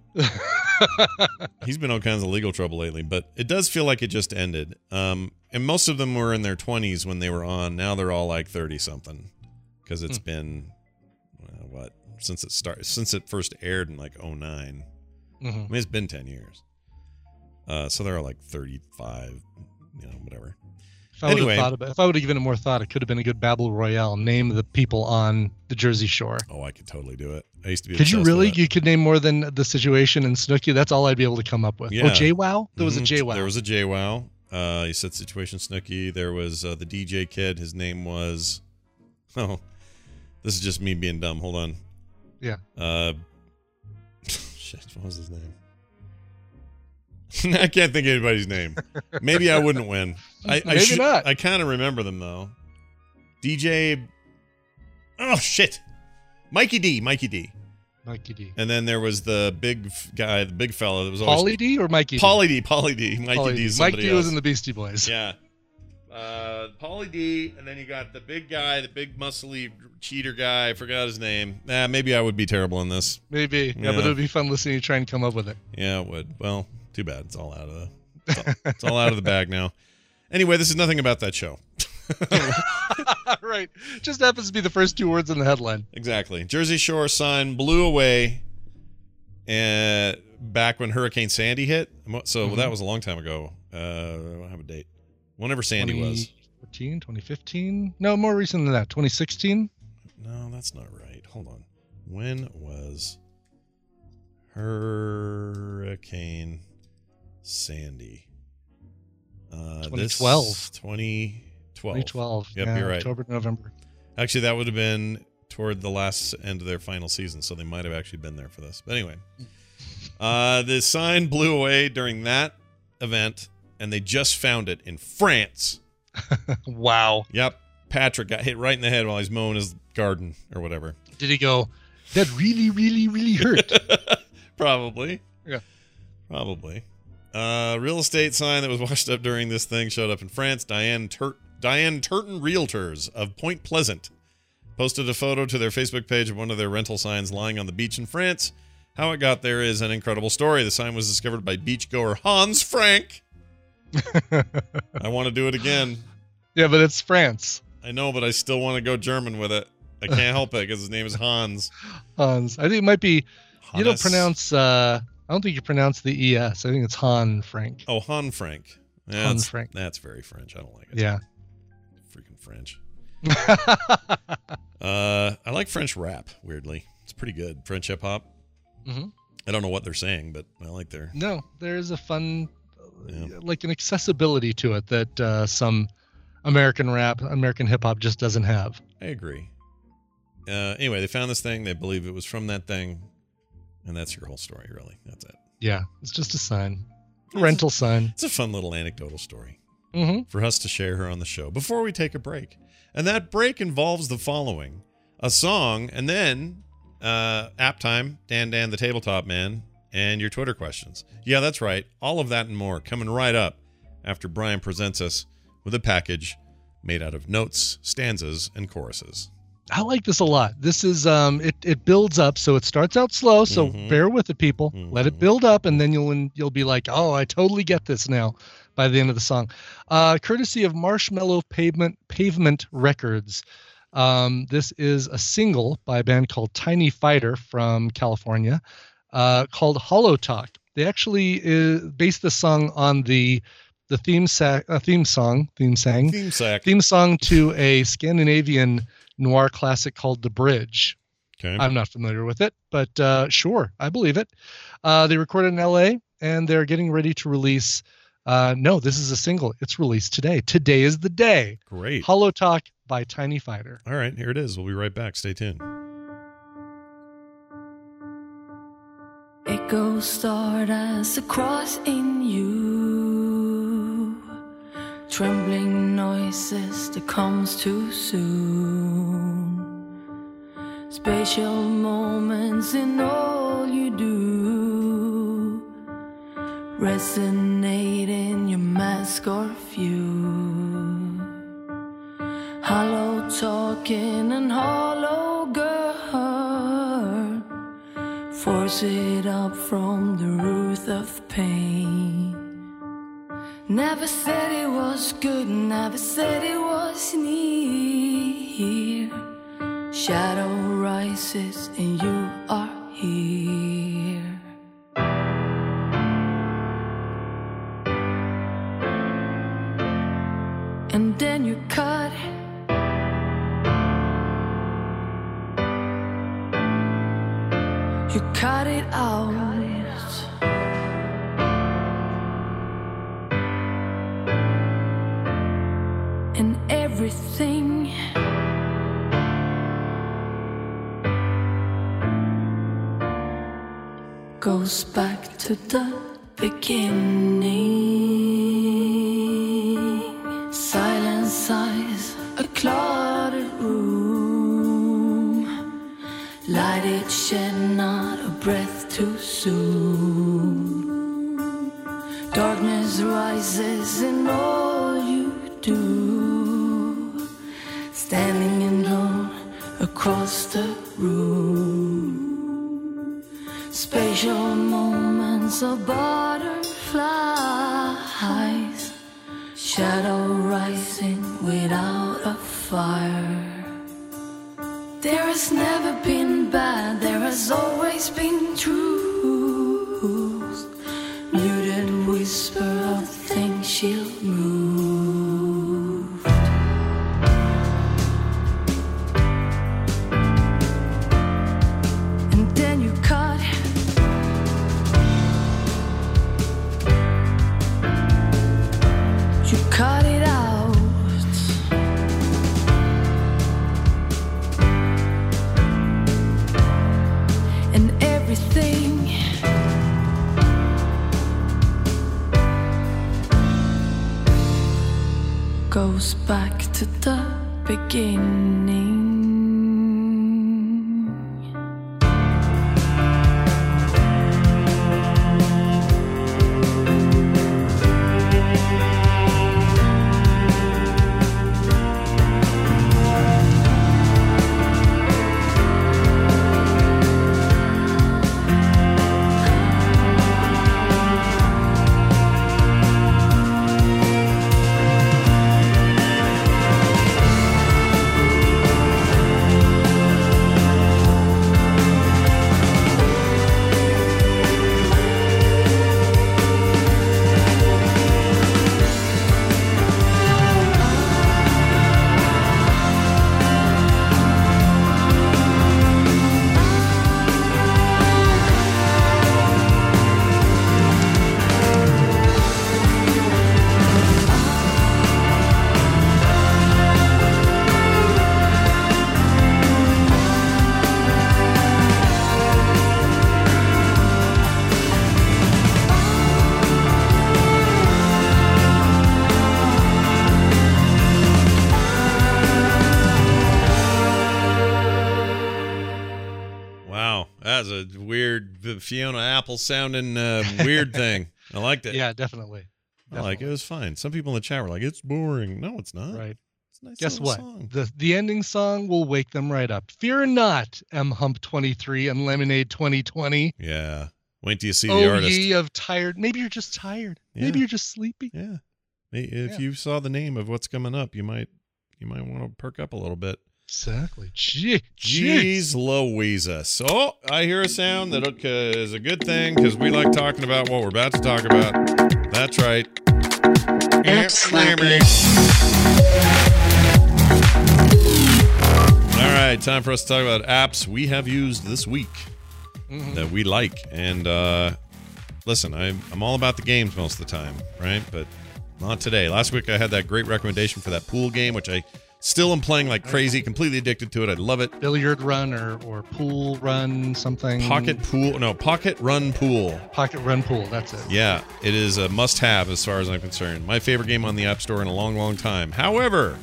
Speaker 1: He's been all kinds of legal trouble lately, but it does feel like it just ended. And most of them were in their 20s when they were on. Now they're all like 30 something because it's been since it first aired in like 2009. I mean, it's been 10 years. So they're all like 35, whatever.
Speaker 2: If I would have given it more thought, it could have been a good Battle Royale. Name the people on the Jersey Shore.
Speaker 1: Oh, I could totally do it. I used to be.
Speaker 2: Could you really?
Speaker 1: With that.
Speaker 2: You could name more than the situation and Snooki. That's all I'd be able to come up with.
Speaker 1: Yeah.
Speaker 2: Oh, JWoww? There was a JWoww.
Speaker 1: There was a JWoww. You said situation Snooki. There was the DJ kid. His name was. Oh, this is just me being dumb. Hold on.
Speaker 2: Yeah.
Speaker 1: Shit. What was his name? I can't think of anybody's name. Maybe I wouldn't win.
Speaker 2: Maybe not.
Speaker 1: I kind of remember them though. DJ. Oh shit. Mikey D.
Speaker 2: Mikey D.
Speaker 1: And then there was the big guy, the big fella that was always
Speaker 2: Pauly D or Mikey D?
Speaker 1: Pauly D. Mikey D.
Speaker 2: Mike D was in the Beastie Boys.
Speaker 1: Yeah. Pauly D, and then you got the big guy, the big muscly cheater guy. I forgot his name. Maybe I would be terrible in this.
Speaker 2: Maybe. Yeah, but it would be fun listening to you try and come up with it.
Speaker 1: Yeah, it would. Well, too bad. It's all out of it's all out of the bag now. Anyway, this is nothing about that show.
Speaker 2: Right. Just happens to be the first 2 words in the headline.
Speaker 1: Exactly. Jersey Shore sign blew away back when Hurricane Sandy hit. So that was a long time ago. I don't have a date. Whenever Sandy was.
Speaker 2: 2015? No, more recent than that. 2016?
Speaker 1: No, that's not right. Hold on. When was Hurricane Sandy?
Speaker 2: 2012.
Speaker 1: 2012. Yep,
Speaker 2: yeah,
Speaker 1: you're right.
Speaker 2: October, November.
Speaker 1: Actually, that would have been toward the last end of their final season, so they might have actually been there for this. But anyway, the sign blew away during that event, and they just found it in France.
Speaker 2: Wow.
Speaker 1: Yep. Patrick got hit right in the head while he's mowing his garden or whatever.
Speaker 2: Did he go, that really, really, really hurt?
Speaker 1: Probably.
Speaker 2: Yeah.
Speaker 1: Probably. Real estate sign that was washed up during this thing showed up in France. Diane Turton Realtors of Point Pleasant posted a photo to their Facebook page of one of their rental signs lying on the beach in France. How it got there is an incredible story. The sign was discovered by beachgoer Hans Frank. I want to do it again.
Speaker 2: Yeah, but it's France.
Speaker 1: I know, but I still want to go German with it. I can't help it because his name is Hans.
Speaker 2: Hans. I think it might be,
Speaker 1: Hannes.
Speaker 2: You don't pronounce, I don't think you pronounce the ES. I think it's Han Frank.
Speaker 1: Oh, Han Frank.
Speaker 2: Han Frank.
Speaker 1: That's very French. I don't like it.
Speaker 2: Yeah.
Speaker 1: Freaking French. I like French rap, weirdly. It's pretty good. French hip hop.
Speaker 2: Mm-hmm.
Speaker 1: I don't know what they're saying, but I like their...
Speaker 2: No, there's a fun, like an accessibility to it that some American rap, American hip hop just doesn't have.
Speaker 1: I agree. Anyway, they found this thing. They believe it was from that thing. And that's your whole story, really. That's it.
Speaker 2: Yeah, it's just a sign. Rental sign.
Speaker 1: It's a fun little anecdotal story
Speaker 2: for
Speaker 1: us to share here on the show before we take a break. And that break involves the following. A song, and then app time, Dan the Tabletop Man, and your Twitter questions. Yeah, that's right. All of that and more coming right up after Brian presents us with a package made out of notes, stanzas, and choruses.
Speaker 2: I like this a lot. This is it builds up, so it starts out slow, so bear with it, people. Let it build up, and then you'll be like, oh, I totally get this now by the end of the song. Courtesy of Marshmallow Pavement Records. This is a single by a band called Tiny Fighter from California, called Hollow Talk. They actually based the song on the theme song to a Scandinavian noir classic called The Bridge.
Speaker 1: Okay.
Speaker 2: I'm not familiar with it, but sure, I believe it. They recorded in LA, and they're getting ready to release. No, this is a single. It's released today. Today is the day.
Speaker 1: Great.
Speaker 2: Hollow Talk by Tiny Fighter.
Speaker 1: All right, here it is. We'll be right back. Stay tuned.
Speaker 5: Echoes start as a cross in you, trembling noises that comes too soon, spatial moments in all you do, resonate in your mask or view, hollow talking and hollow girl, force it up from the root of pain. Never said it was good, never said it was near. Shadow rises and you are here. And then you cut. You cut it out. And everything goes back to the beginning. Silence sighs, a cluttered room. Lighted shed, not a breath too soon. Darkness rises in all you do. standing alone across the room. Spatial moments of butterflies, shadow rising without a fire. There has never been bad, there has always been truth. Muted whisper of things she'll move. And then you cut. You cut it out. And everything goes back to the beginning.
Speaker 1: Fiona Apple sounding weird thing. I liked it.
Speaker 2: Yeah, definitely.
Speaker 1: I like it. It was fine. Some people in the chat were like, "It's boring." No, it's not.
Speaker 2: Right.
Speaker 1: It's a nice.
Speaker 2: Guess what?
Speaker 1: Song.
Speaker 2: The ending song will wake them right up. Fear not, M Hump 23 and Lemonade 2020.
Speaker 1: Yeah. Wait till you see the artist.
Speaker 2: Ye of tired. Maybe you're just tired.
Speaker 1: Yeah.
Speaker 2: Maybe you're just sleepy.
Speaker 1: Yeah. If you saw the name of what's coming up, you might want to perk up a little bit.
Speaker 2: Exactly.
Speaker 1: Jeez Louisa. So I hear a sound that is a good thing because we like talking about what we're about to talk about. That's right. All right, time for us to talk about apps we have used this week that we like. And listen, I'm all about the games most of the time, right? But not today. Last week I had that great recommendation for that pool game, which I still am playing like crazy, completely addicted to it. I love it.
Speaker 2: Billiard Run or Pool Run something.
Speaker 1: Pocket Run Pool.
Speaker 2: Pocket Run Pool, that's it.
Speaker 1: Yeah, it is a must-have as far as I'm concerned. My favorite game on the App Store in a long, long time. However,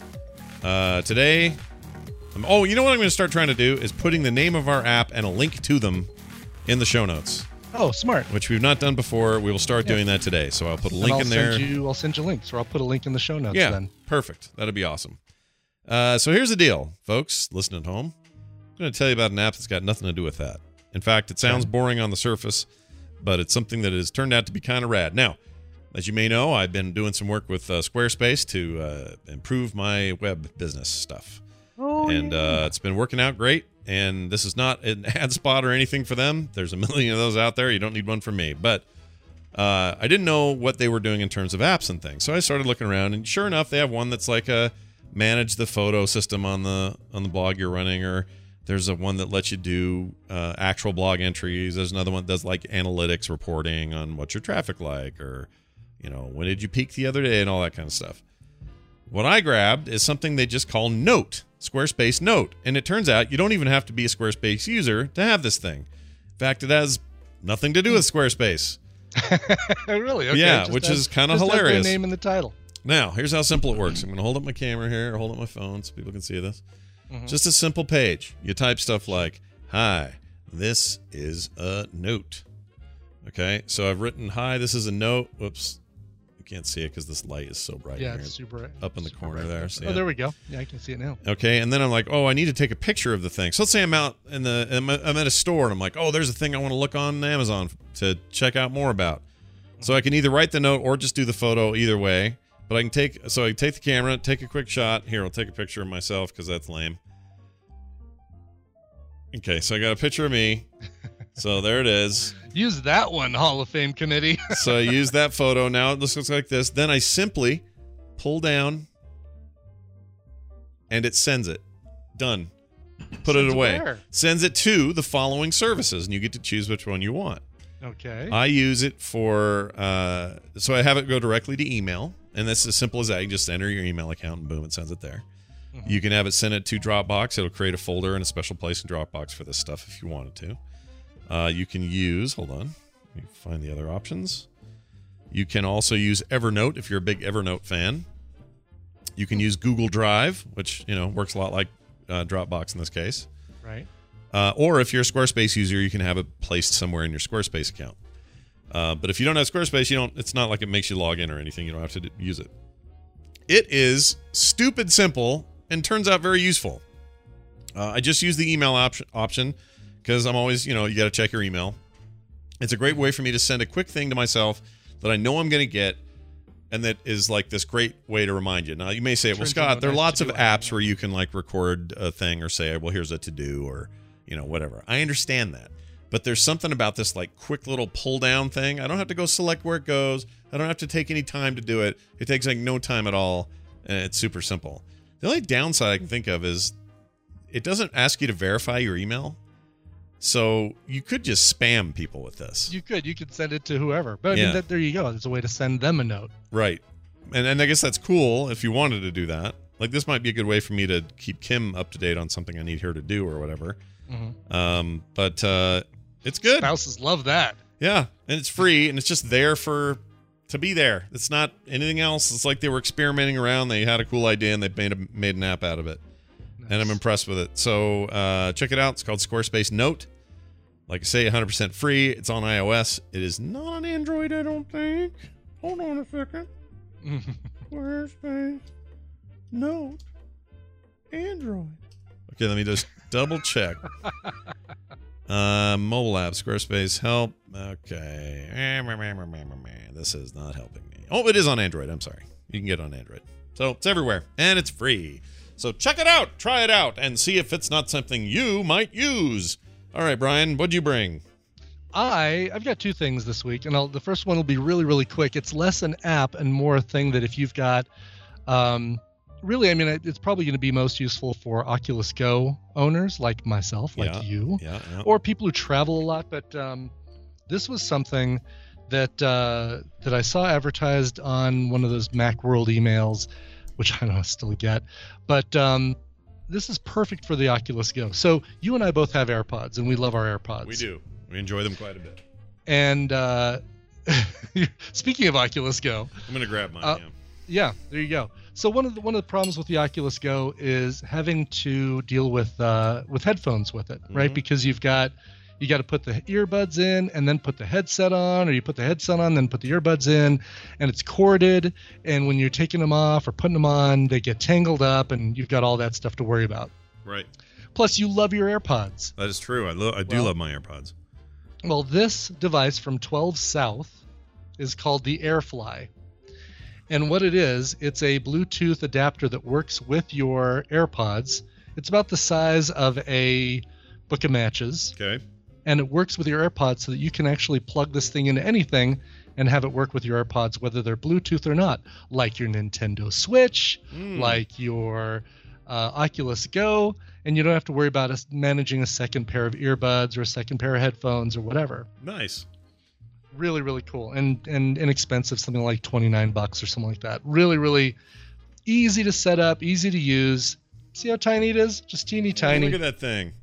Speaker 1: today... you know what I'm going to start trying to do is putting the name of our app and a link to them in the show notes.
Speaker 2: Oh, smart.
Speaker 1: Which we've not done before. We will start doing that today. So I'll put a link in there.
Speaker 2: I'll send you links, or I'll put a link in the show notes then.
Speaker 1: Perfect. That'd be awesome. So here's the deal, folks, listening at home. I'm going to tell you about an app that's got nothing to do with that. In fact, it sounds boring on the surface, but it's something that has turned out to be kind of rad. Now, as you may know, I've been doing some work with Squarespace to improve my web business stuff. It's been working out great. And this is not an ad spot or anything for them. There's a million of those out there. You don't need one from me. But I didn't know what they were doing in terms of apps and things. So I started looking around, and sure enough, they have one that's like a manage the photo system on the blog you're running, or there's a one that lets you do actual blog entries. There's another one that does like analytics reporting on what's your traffic like, or when did you peak the other day, and all that kind of stuff. What I grabbed is something they just call Note, Squarespace Note. And it turns out you don't even have to be a Squarespace user to have this thing. In fact, it has nothing to do with Squarespace.
Speaker 2: Really? Okay.
Speaker 1: Yeah, which is kind of hilarious.
Speaker 2: Just their name in the title.
Speaker 1: Now, here's how simple it works. I'm going to hold up my camera here, or hold up my phone so people can see this. Just a simple page. You type stuff like, "Hi, this is a note." Okay, so I've written, "Hi, this is a note." Whoops. You can't see it because this light is so bright.
Speaker 2: Yeah,
Speaker 1: here.
Speaker 2: it's super
Speaker 1: up in the corner
Speaker 2: bright.
Speaker 1: there. See
Speaker 2: Oh,
Speaker 1: it?
Speaker 2: there we go. Yeah, I can see it now.
Speaker 1: Okay, and then I'm like, oh, I need to take a picture of the thing. So let's say I'm out I'm at a store and I'm like, oh, there's a thing I want to look on Amazon to check out more about. So I can either write the note or just do the photo, either way. But I can take the camera, take a quick shot. Here, I'll take a picture of myself because that's lame. Okay, so I got a picture of me. So there it is.
Speaker 2: Use that one, Hall of Fame committee.
Speaker 1: So I use that photo. Now it looks like this. Then I simply pull down and it sends it. Done. Put it away.
Speaker 2: Where?
Speaker 1: Sends it to the following services, and you get to choose which one you want.
Speaker 2: Okay.
Speaker 1: I use it for, so I have it go directly to email, and that's as simple as that. You just enter your email account, and boom, it sends it there.
Speaker 2: Mm-hmm.
Speaker 1: You can have it send it to Dropbox. It'll create a folder and a special place in Dropbox for this stuff if you wanted to. You can use, hold on, let me find the other options. You can also use Evernote if you're a big Evernote fan. You can use Google Drive, which, works a lot like Dropbox in this case.
Speaker 2: Right.
Speaker 1: Or if you're a Squarespace user, you can have it placed somewhere in your Squarespace account. But if you don't have Squarespace, it's not like it makes you log in or anything. You don't have to use it. It is stupid simple and turns out very useful. I just use the email option because I'm always, you got to check your email. It's a great way for me to send a quick thing to myself that I know I'm going to get, and that is like this great way to remind you. Now, you may say, well, Scott, there are lots of apps where you can like record a thing or say, well, here's a to-do or, whatever. I understand that. But there's something about this like quick little pull down thing. I don't have to go select where it goes. I don't have to take any time to do it. It takes like no time at all. And it's super simple. The only downside I can think of is it doesn't ask you to verify your email. So you could just spam people with this.
Speaker 2: You could send it to whoever. But I mean, there you go. There's a way to send them a note.
Speaker 1: Right. And I guess that's cool if you wanted to do that. Like this might be a good way for me to keep Kim up to date on something I need her to do or whatever.
Speaker 2: Mm-hmm.
Speaker 1: But it's good.
Speaker 2: Spouses love that.
Speaker 1: Yeah. And it's free and it's just there to be there. It's not anything else. It's like they were experimenting around. They had a cool idea and they made an app out of it. Nice. And I'm impressed with it. So check it out. It's called Squarespace Note. Like I say, 100% free. It's on iOS. It is not on Android, I don't think. Hold on a second. Squarespace Note Android. Okay, let me just double check. Mobile app, Squarespace help. Okay. This is not helping me. Oh, it is on Android. I'm sorry. You can get it on Android. So it's everywhere, and it's free. So check it out, try it out, and see if it's not something you might use. All right, Brian, what'd you bring?
Speaker 2: I've got two things this week, and the first one will be really, really quick. It's less an app and more a thing that if you've got, really, I mean, it's probably going to be most useful for Oculus Go owners like myself, like you, or people who travel a lot. But this was something that I saw advertised on one of those Macworld emails, which I don't still get, but this is perfect for the Oculus Go. So you and I both have AirPods, and we love our AirPods.
Speaker 1: We do. We enjoy them quite a bit.
Speaker 2: And speaking of Oculus Go,
Speaker 1: I'm gonna grab mine.
Speaker 2: Yeah, there you go. So one of the problems with the Oculus Go is having to deal with headphones with it, right? Because you got to put the earbuds in and then put the headset on, or you put the headset on then put the earbuds in, and it's corded. And when you're taking them off or putting them on, they get tangled up, and you've got all that stuff to worry about.
Speaker 1: Right.
Speaker 2: Plus, you love your AirPods.
Speaker 1: That is true. I do love my AirPods.
Speaker 2: Well, this device from 12 South is called the AirFly. And what it is, it's a Bluetooth adapter that works with your AirPods. It's about the size of a book of matches.
Speaker 1: Okay.
Speaker 2: And it works with your AirPods so that you can actually plug this thing into anything and have it work with your AirPods, whether they're Bluetooth or not, like your Nintendo Switch, like your Oculus Go, and you don't have to worry about managing a second pair of earbuds or a second pair of headphones or whatever.
Speaker 1: Nice.
Speaker 2: Really, really cool and inexpensive, something like $29 or something like that. Really, really easy to set up, easy to use. See how tiny it is? Just teeny tiny.
Speaker 1: Look at that thing.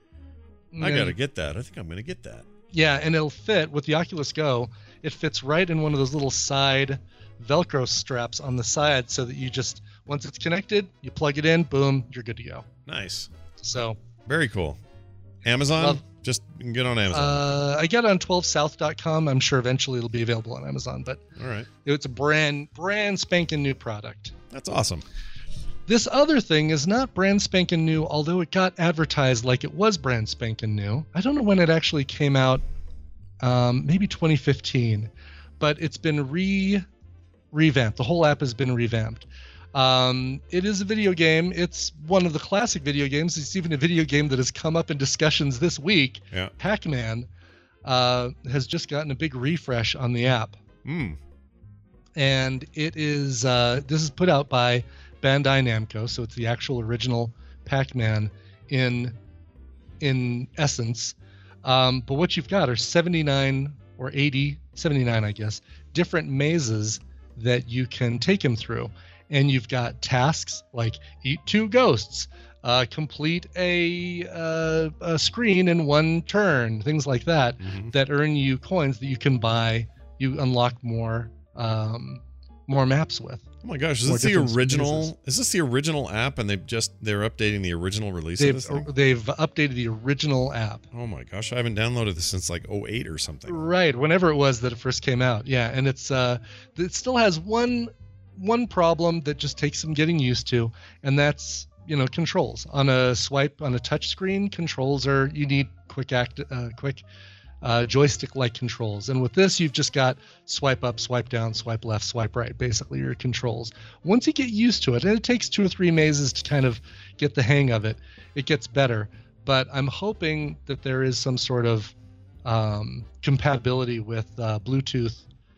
Speaker 1: I got to get that. I think I'm going to get that.
Speaker 2: Yeah, and it'll fit with the Oculus Go. It fits right in one of those little side Velcro straps on the side so that you just, once it's connected, you plug it in, boom, you're good to go.
Speaker 1: Nice.
Speaker 2: So
Speaker 1: very cool. Amazon? Just get on Amazon.
Speaker 2: I got it on 12south.com. I'm sure eventually it'll be available on Amazon, but
Speaker 1: All right.
Speaker 2: it's a brand spanking new product.
Speaker 1: That's awesome.
Speaker 2: This other thing is not brand spanking new, although it got advertised like it was brand spanking new. I don't know when it actually came out, maybe 2015, but it's been revamped. The whole app has been revamped. It is a video game. It's one of the classic video games. It's even a video game that has come up in discussions this week.
Speaker 1: Yeah.
Speaker 2: Pac-Man has just gotten a big refresh on the app. And it is this is put out by Bandai Namco, so it's the actual original Pac-Man in essence. But what you've got are 79 or 80, 79 I guess, different mazes that you can take him through. And you've got tasks like eat 2 ghosts, complete a screen in 1 turn, things like that, that earn you coins that you can buy. You unlock more maps with.
Speaker 1: Oh my gosh, is this the original? Mazes. Is this the original app? And they're updating the original release of this thing?
Speaker 2: They've updated the original app.
Speaker 1: Oh my gosh, I haven't downloaded this since like 2008 or something.
Speaker 2: Right, whenever it was that it first came out. Yeah, and it's it still has one problem that just takes some getting used to, and that's controls. On a touch screen, controls you need quick joystick like controls, and with this you've just got swipe up, swipe down, swipe left, swipe right, basically your controls. Once you get used to it, and it takes 2 or 3 mazes to kind of get the hang of it, it gets better. But I'm hoping that there is some sort of compatibility with Bluetooth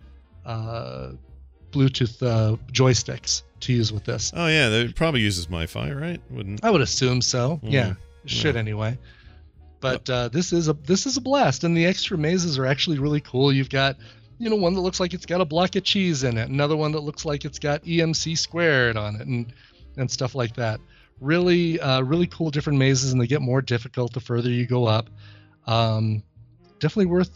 Speaker 2: joysticks to use with this.
Speaker 1: Oh yeah, it probably uses MiFi, right? Wouldn't?
Speaker 2: I would assume so. Yeah, it should anyway. But this is a blast, and the extra mazes are actually really cool. You've got one that looks like it's got a block of cheese in it, another one that looks like it's got EMC squared on it, and stuff like that. Really cool different mazes, and they get more difficult the further you go up. Definitely worth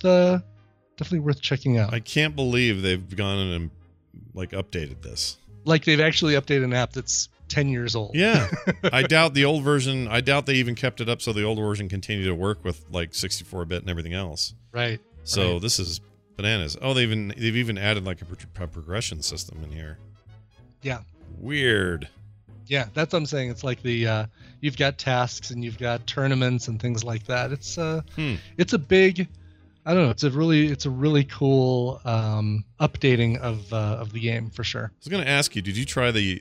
Speaker 2: checking out.
Speaker 1: I can't believe they've gone and updated this.
Speaker 2: Like they've actually updated an app that's 10 years old.
Speaker 1: Yeah. I doubt the old version, I doubt they even kept it up so the old version continued to work with 64-bit and everything else.
Speaker 2: Right.
Speaker 1: So this is bananas. Oh, they've even added a progression system in here.
Speaker 2: Yeah.
Speaker 1: Weird.
Speaker 2: Yeah, that's what I'm saying. It's like the you've got tasks and you've got tournaments and things like that. It's it's a big, I don't know. It's a really cool updating of the game for sure.
Speaker 1: I was going to ask you, did you try the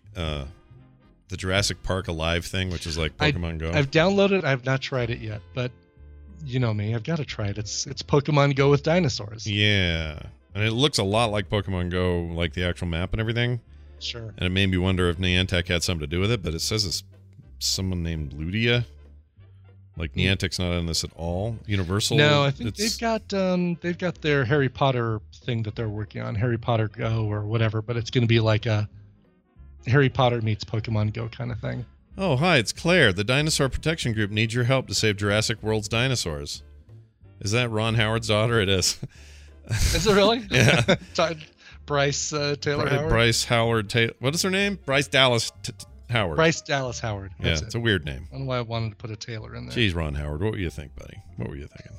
Speaker 1: Jurassic Park Alive thing, which is like Pokemon Go?
Speaker 2: I've downloaded it. I've not tried it yet, but you know me, I've got to try it. It's Pokemon Go with dinosaurs.
Speaker 1: Yeah, and it looks a lot like Pokemon Go, like the actual map and everything.
Speaker 2: Sure.
Speaker 1: And it made me wonder if Niantic had something to do with it, but it says it's someone named Ludia. Like Niantic's not in this at all. Universal.
Speaker 2: No, I think they've got their Harry Potter thing that they're working on, Harry Potter Go or whatever, but it's going to be like a Harry Potter meets Pokemon Go kind of thing.
Speaker 1: Oh, hi, it's Claire. The Dinosaur Protection Group needs your help to save Jurassic World's dinosaurs. Is that Ron Howard's daughter? It is.
Speaker 2: Is it really?
Speaker 1: Yeah.
Speaker 2: Bryce Taylor Howard?
Speaker 1: Bryce Howard Taylor. What is her name? Bryce Dallas Howard.
Speaker 2: Bryce Dallas Howard.
Speaker 1: That's it's a weird name.
Speaker 2: I don't know why I wanted to put a Taylor in there.
Speaker 1: Jeez, Ron Howard. What were you think, buddy? What were you thinking?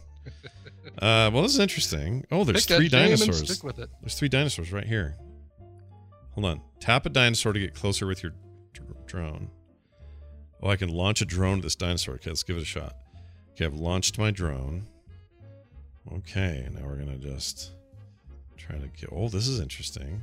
Speaker 1: Well, this is interesting. Oh, there's 3 dinosaurs.
Speaker 2: Stick with it.
Speaker 1: There's 3 dinosaurs right here. Hold on. Tap a dinosaur to get closer with your drone. Oh, I can launch a drone at this dinosaur. Okay, let's give it a shot. Okay, I've launched my drone. Okay, now we're going to just try to get... Oh, this is interesting.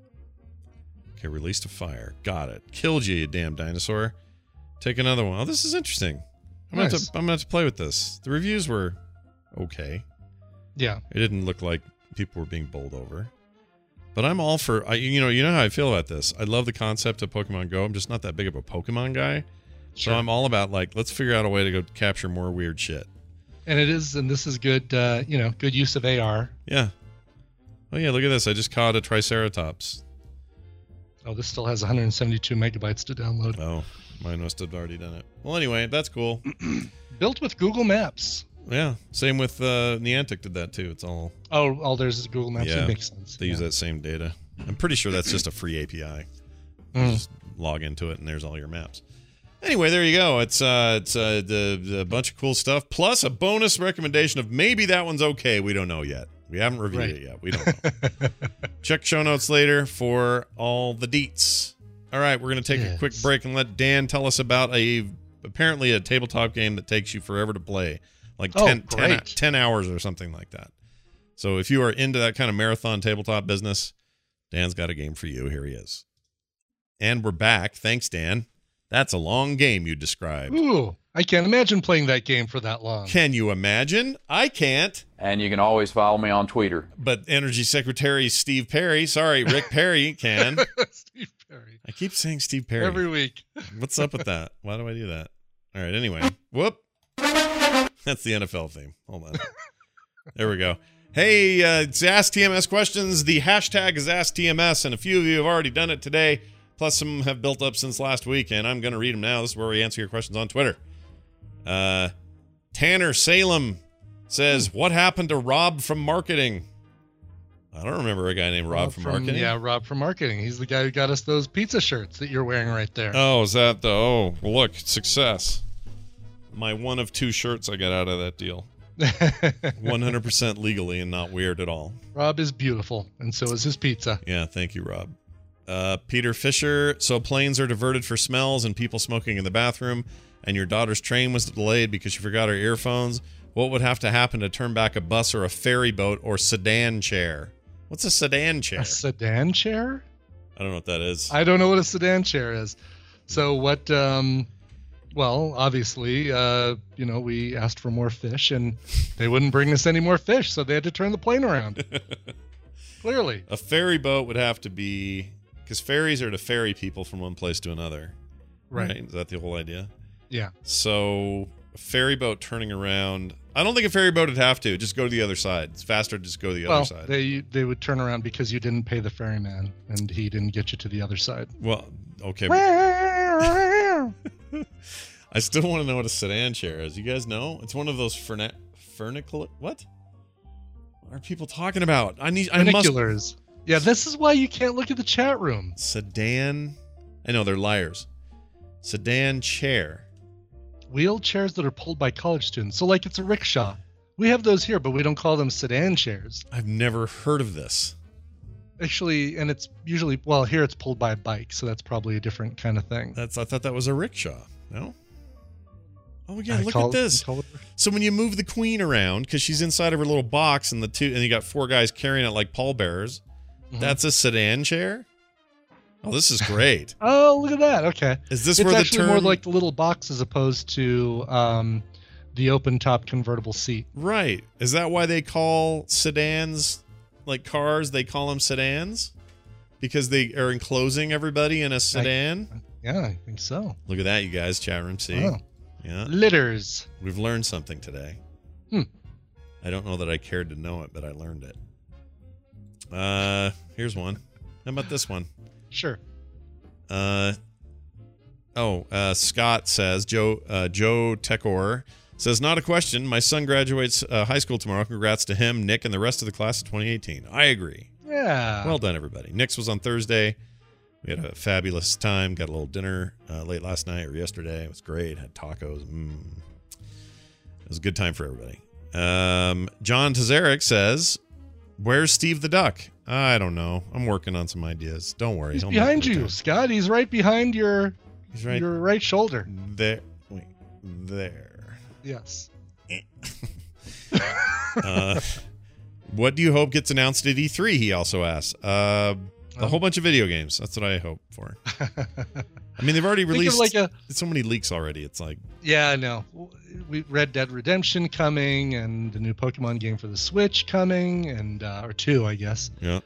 Speaker 1: Okay, released a fire. Got it. Killed you, you damn dinosaur. Take another one. Oh, this is interesting. I'm going to have to play with this. The reviews were okay.
Speaker 2: Yeah.
Speaker 1: It didn't look like people were being bowled over. But I'm all for... you know how I feel about this. I love the concept of Pokemon Go. I'm just not that big of a Pokemon guy. Sure. So I'm all about, let's figure out a way to go capture more weird shit.
Speaker 2: And this is good, good use of AR.
Speaker 1: Yeah. Oh, yeah, look at this. I just caught a Triceratops.
Speaker 2: Oh, this still has 172 megabytes to download.
Speaker 1: Oh, mine must have already done it. Well, anyway, that's cool.
Speaker 2: Built with Google Maps.
Speaker 1: Yeah, same with Niantic did that, too. It's all...
Speaker 2: Oh, all theirs is Google Maps.
Speaker 1: Yeah,
Speaker 2: it makes sense.
Speaker 1: They use that same data. I'm pretty sure that's just a free API. You just log into it, and there's all your maps. Anyway, there you go. It's the bunch of cool stuff, plus a bonus recommendation of maybe that one's okay. We don't know yet. We haven't reviewed it yet. We don't know. Check show notes later for all the deets. All right, we're going to take a quick break and let Dan tell us about apparently a tabletop game that takes you forever to play, like 10 hours or something like that. So if you are into that kind of marathon tabletop business, Dan's got a game for you. Here he is. And we're back. Thanks, Dan. That's a long game you described.
Speaker 2: Ooh, I can't imagine playing that game for that long.
Speaker 1: Can you imagine? I can't.
Speaker 6: And you can always follow me on Twitter.
Speaker 1: But Energy Secretary Steve Perry, Rick Perry can.
Speaker 2: Steve Perry.
Speaker 1: I keep saying Steve Perry.
Speaker 2: Every week.
Speaker 1: What's up with that? Why do I do that? All right, anyway. Whoop. That's the NFL theme. Hold on. There we go. Hey, it's Ask TMS questions. The hashtag is Ask TMS, and a few of you have already done it today. Plus, some have built up since last week, and I'm going to read them now. This is where we answer your questions on Twitter. Tanner Salem says, what happened to Rob from marketing? I don't remember a guy named Rob from marketing.
Speaker 2: Yeah, Rob from marketing. He's the guy who got us those pizza shirts that you're wearing right there.
Speaker 1: Oh, is that well, look, success. My one of two shirts I got out of that deal. 100% legally and not weird at all.
Speaker 2: Rob is beautiful, and so is his pizza.
Speaker 1: Yeah, thank you, Rob. Peter Fisher, so planes are diverted for smells and people smoking in the bathroom, and your daughter's train was delayed because she forgot her earphones. What would have to happen to turn back a bus or a ferry boat or sedan chair? What's a sedan chair?
Speaker 2: A sedan chair?
Speaker 1: I don't know what that is.
Speaker 2: I don't know what a sedan chair is. So what, well, obviously, we asked for more fish, and they wouldn't bring us any more fish, so they had to turn the plane around. Clearly.
Speaker 1: A ferry boat would have to be... Because ferries are to ferry people from one place to another. Right? Is that the whole idea?
Speaker 2: Yeah.
Speaker 1: So, a ferry boat turning around... I don't think a ferry boat would have to. Just go to the other side. It's faster to just go to the other side.
Speaker 2: They would turn around because you didn't pay the ferryman, and he didn't get you to the other side.
Speaker 1: Well, okay. I still want to know what a sedan chair is. You guys know? It's one of those furnicular... What? What are people talking about?
Speaker 2: Funiculars. Yeah, this is why you can't look at the chat room.
Speaker 1: Sedan. I know, they're liars. Sedan chair.
Speaker 2: Wheelchairs that are pulled by college students. So like it's a rickshaw. We have those here, but we don't call them sedan chairs.
Speaker 1: I've never heard of this.
Speaker 2: Actually, and it's usually, well, here it's pulled by a bike, so that's probably a different kind of thing.
Speaker 1: I thought that was a rickshaw. No? Oh yeah, look at this. So when you move the queen around, because she's inside of her little box, and you got four guys carrying it like pallbearers, that's a sedan chair? Oh, this is great.
Speaker 2: Oh, look at that. Okay.
Speaker 1: Is this
Speaker 2: it's
Speaker 1: where the
Speaker 2: actually more like the little box as opposed to the open top convertible seat?
Speaker 1: Right. Is that why they call sedans, like cars, they call them sedans? Because they are enclosing everybody in a sedan?
Speaker 2: I think so.
Speaker 1: Look at that, you guys. Chat room, see?
Speaker 2: Oh.
Speaker 1: Yeah.
Speaker 2: Litters.
Speaker 1: We've learned something today. I don't know that I cared to know it, but I learned it. Here's one. How about this one?
Speaker 2: Sure.
Speaker 1: Scott says, Joe Tekor says, not a question. My son graduates high school tomorrow. Congrats to him, Nick, and the rest of the class of 2018. I agree.
Speaker 2: Yeah.
Speaker 1: Well done, everybody. Nick's was on Thursday. We had a fabulous time. Got a little dinner late last night or yesterday. It was great. Had tacos. It was a good time for everybody. John Tazarek says, where's Steve the Duck? I don't know. I'm working on some ideas. Don't worry.
Speaker 2: He's behind you, Scott. He's right behind your right shoulder.
Speaker 1: There. Wait. There.
Speaker 2: Yes.
Speaker 1: What do you hope gets announced at E3? He also asks. A whole bunch of video games. That's what I hope for. I mean, they've already released so many leaks already. It's like...
Speaker 2: Yeah, I know. Red Dead Redemption coming, and the new Pokemon game for the Switch coming, and or two, I guess.
Speaker 1: Yeah.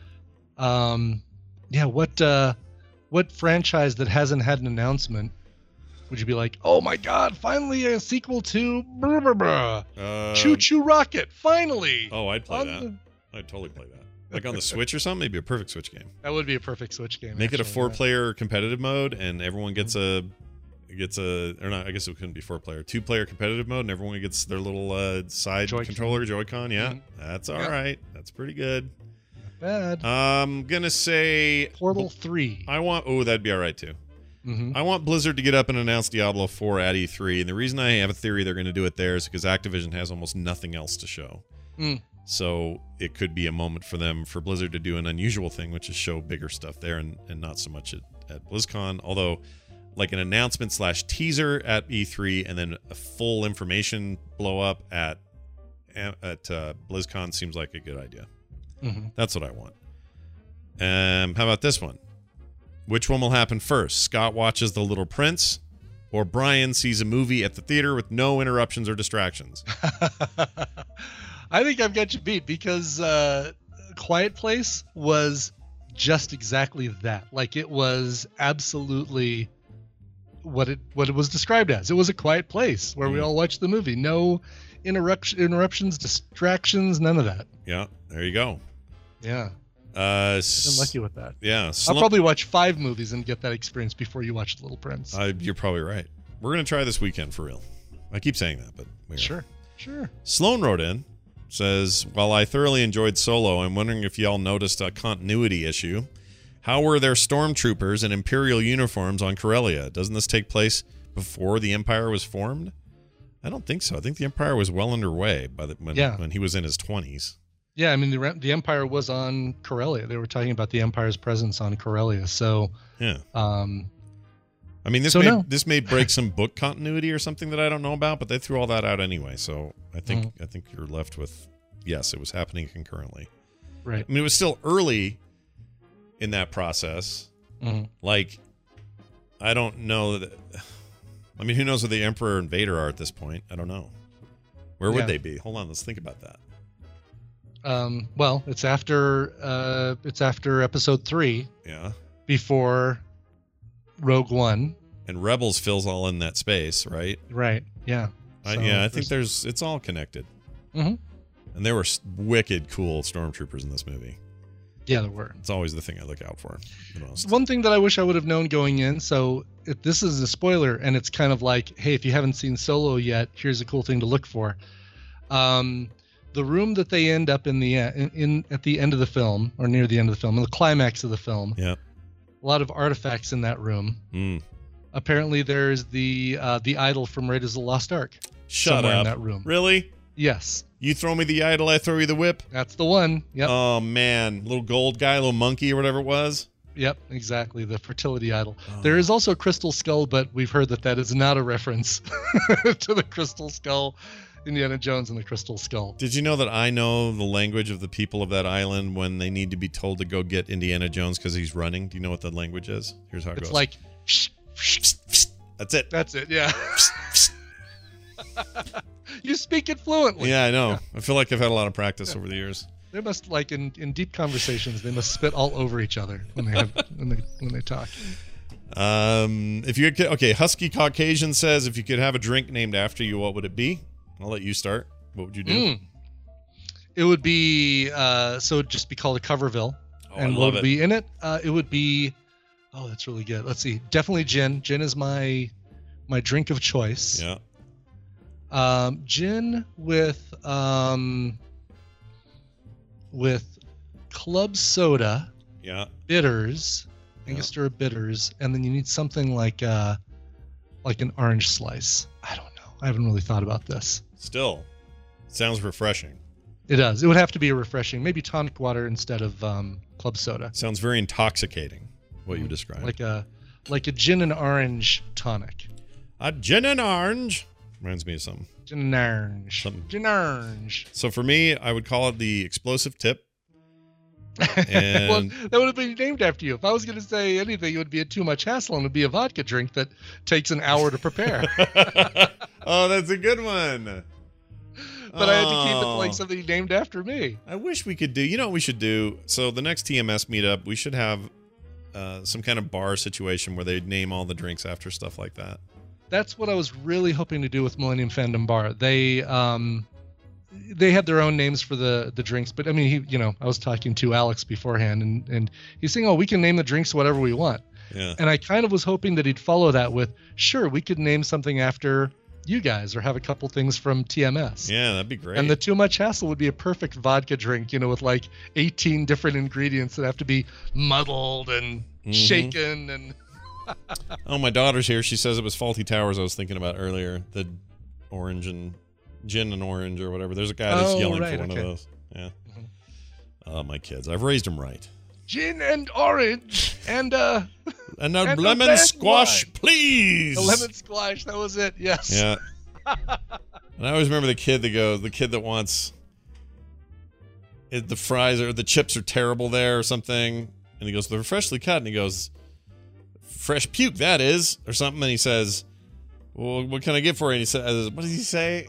Speaker 2: What franchise that hasn't had an announcement would you be like, oh my god, finally a sequel to Choo Choo Rocket, finally?
Speaker 1: Oh, I'd play that. I'd totally play that. Like on the Switch or something, maybe a perfect Switch game.
Speaker 2: That would be a perfect Switch game.
Speaker 1: Make it a 4-player competitive mode, and everyone gets or not, I guess it couldn't be 4-player, 2-player competitive mode, and everyone gets their little side controller, Joy-Con. Yeah, that's all right. That's pretty good.
Speaker 2: Not bad.
Speaker 1: I'm gonna say
Speaker 2: Portal 3.
Speaker 1: that'd be all right too.
Speaker 2: Mm-hmm.
Speaker 1: I want Blizzard to get up and announce Diablo 4 at E3, and the reason I have a theory they're going to do it there is because Activision has almost nothing else to show. So it could be a moment for them, for Blizzard to do an unusual thing, which is show bigger stuff there and not so much at BlizzCon. Although, like an announcement / teaser at E3 and then a full information blow up at BlizzCon seems like a good idea.
Speaker 2: Mm-hmm.
Speaker 1: That's what I want. How about this one? Which one will happen first? Scott watches The Little Prince, or Brian sees a movie at the theater with no interruptions or distractions?
Speaker 2: I think I've got you beat because Quiet Place was just exactly that. Like, it was absolutely what it was described as. It was a quiet place where we all watched the movie. No interruptions, distractions, none of that.
Speaker 1: Yeah, there you go.
Speaker 2: Yeah. I've been lucky with that.
Speaker 1: Yeah.
Speaker 2: I'll probably watch 5 movies and get that experience before you watch Little Prince.
Speaker 1: You're probably right. We're going to try this weekend for real. I keep saying that, but we are.
Speaker 2: Sure.
Speaker 1: Sloan wrote in, says, while I thoroughly enjoyed Solo, I'm wondering if y'all noticed a continuity issue. How were there stormtroopers in Imperial uniforms on Corellia? Doesn't this take place before the Empire was formed? I don't think so. I think the Empire was well underway when he was in his 20s.
Speaker 2: Yeah, I mean, the Empire was on Corellia. They were talking about the Empire's presence on Corellia. So,
Speaker 1: yeah. I mean, this may break some book continuity or something that I don't know about, but they threw all that out anyway. So I think you're left with, yes, it was happening concurrently.
Speaker 2: Right.
Speaker 1: I mean, it was still early in that process.
Speaker 2: Mm-hmm.
Speaker 1: Like, I don't know that. I mean, who knows where the Emperor and Vader are at this point? I don't know. Where would they be? Hold on, let's think about that.
Speaker 2: Well, it's after Episode 3.
Speaker 1: Yeah.
Speaker 2: Before Rogue One.
Speaker 1: And Rebels fills all in that space, right?
Speaker 2: Right. Yeah.
Speaker 1: I think it's all connected.
Speaker 2: Mm-hmm.
Speaker 1: And there were wicked cool stormtroopers in this movie.
Speaker 2: Yeah, there were.
Speaker 1: It's always the thing I look out for the most.
Speaker 2: One thing that I wish I would have known going in. So this is a spoiler, and it's kind of like, hey, if you haven't seen Solo yet, here's a cool thing to look for. The room that they end up in at the end of the film, or near the end of the film, in the climax of the film.
Speaker 1: Yeah.
Speaker 2: A lot of artifacts in that room. Apparently, there's the idol from Raiders of the Lost Ark.
Speaker 1: Shut up.
Speaker 2: In that room.
Speaker 1: Really?
Speaker 2: Yes.
Speaker 1: You throw me the idol, I throw you the whip.
Speaker 2: That's the one. Yep.
Speaker 1: Oh man, little gold guy, little monkey, or whatever it was.
Speaker 2: Yep, exactly. The fertility idol. Oh. There is also a crystal skull, but we've heard that is not a reference to the crystal skull. Indiana Jones and the Crystal Skull.
Speaker 1: Did you know that I know the language of the people of that island when they need to be told to go get Indiana Jones because he's running? Do you know what the language is? Here's how it goes.
Speaker 2: It's like...
Speaker 1: That's it.
Speaker 2: That's it, yeah. You speak it fluently.
Speaker 1: Yeah, I know. Yeah. I feel like I've had a lot of practice over the years.
Speaker 2: They must, like, in deep conversations, they must spit all over each other when they talk.
Speaker 1: Husky Caucasian says, if you could have a drink named after you, what would it be? I'll let you start. What would you do?
Speaker 2: It would be so it'd just be called a Coverville. And what would be in it? It would be that's really good. Let's see. Definitely gin. Gin is my drink of choice.
Speaker 1: Yeah.
Speaker 2: Gin with club soda.
Speaker 1: Yeah.
Speaker 2: Bitters. Angostura bitters, and then you need something like an orange slice. I don't know. I haven't really thought about this.
Speaker 1: Still, sounds refreshing.
Speaker 2: It does. It would have to be refreshing. Maybe tonic water instead of club soda.
Speaker 1: Sounds very intoxicating, what you described.
Speaker 2: Like a gin and orange tonic.
Speaker 1: A gin and orange. Reminds me of something.
Speaker 2: Gin and orange. Gin and orange.
Speaker 1: So for me, I would call it the explosive tip. And
Speaker 2: well, that would have been named after you. If I was going to say anything, it would be too much hassle, and it would be a vodka drink that takes an hour to prepare.
Speaker 1: Oh, that's a good one.
Speaker 2: But I had to keep it like something named after me.
Speaker 1: I wish we could do. You know what we should do? So the next TMS meetup, we should have some kind of bar situation where they name all the drinks after stuff like that.
Speaker 2: That's what I was really hoping to do with Millennium Fandom Bar. They had their own names for the drinks, but I mean, I was talking to Alex beforehand, and he's saying, "Oh, we can name the drinks whatever we want."
Speaker 1: Yeah.
Speaker 2: And I kind of was hoping that he'd follow that with, "Sure, we could name something after you guys, or have a couple things from TMS."
Speaker 1: Yeah, that'd be great.
Speaker 2: And the Too Much Hassle would be a perfect vodka drink, with like 18 different ingredients that have to be muddled and shaken and.
Speaker 1: Oh, my daughter's here. She says it was Faulty Towers I was thinking about earlier. The orange and gin and orange or whatever. There's a guy that's yelling for one of those. Yeah. My kids. I've raised them right.
Speaker 2: Gin and orange and
Speaker 1: a
Speaker 2: and
Speaker 1: lemon squash,
Speaker 2: wine.
Speaker 1: please.
Speaker 2: The lemon squash. That was it. Yes.
Speaker 1: Yeah. And I always remember the kid that wants the fries or the chips are terrible there or something. And he goes, they're freshly cut. And he goes, fresh puke, that is, or something. And he says, well, what can I get for you? And he says, what does he say?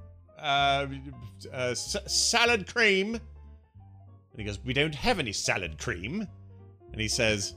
Speaker 1: Salad cream. And he goes, we don't have any salad cream. And he says,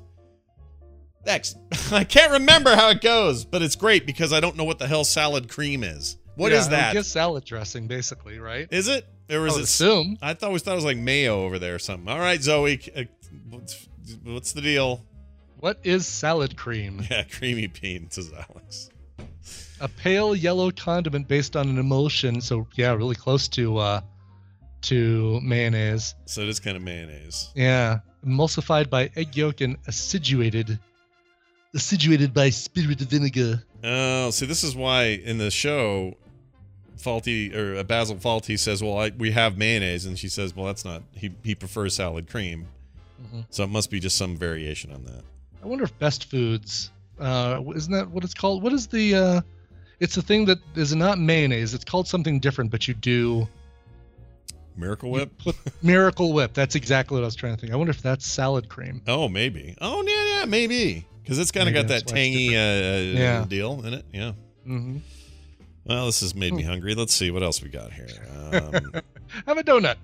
Speaker 1: I can't remember how it goes, but it's great because I don't know what the hell salad cream is. What is that?
Speaker 2: I guess salad dressing, basically, right?
Speaker 1: Is it? Or is it?
Speaker 2: Assume.
Speaker 1: I always thought it was like mayo over there or something. All right, Zoe, what's the deal?
Speaker 2: What is salad cream?
Speaker 1: Yeah, creamy beans, says Alex.
Speaker 2: A pale yellow condiment based on an emulsion. So yeah, really close to mayonnaise.
Speaker 1: So it is kind of mayonnaise.
Speaker 2: Yeah, emulsified by egg yolk and acidulated by spirit of vinegar.
Speaker 1: Oh, see, this is why in the show, Basil Fawlty says, well, we have mayonnaise. And she says, well, that's not, he prefers salad cream. Mm-hmm. So it must be just some variation on that.
Speaker 2: I wonder if Best Foods, isn't that what it's called? What is the, it's a thing that is not mayonnaise. It's called something different, but you do.
Speaker 1: Miracle Whip?
Speaker 2: Miracle Whip. That's exactly what I was trying to think. I wonder if that's salad cream.
Speaker 1: Oh, maybe. Oh, yeah, maybe. Because it's kind of got that tangy deal in it. Yeah.
Speaker 2: Mm-hmm.
Speaker 1: Well, this has made me hungry. Let's see what else we got here.
Speaker 2: Have a donut.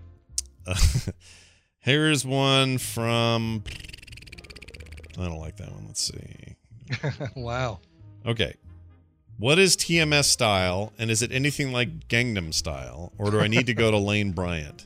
Speaker 1: Here's one from... I don't like that one. Let's see.
Speaker 2: Wow.
Speaker 1: Okay. What is TMS style, and is it anything like Gangnam Style, or do I need to go to Lane Bryant?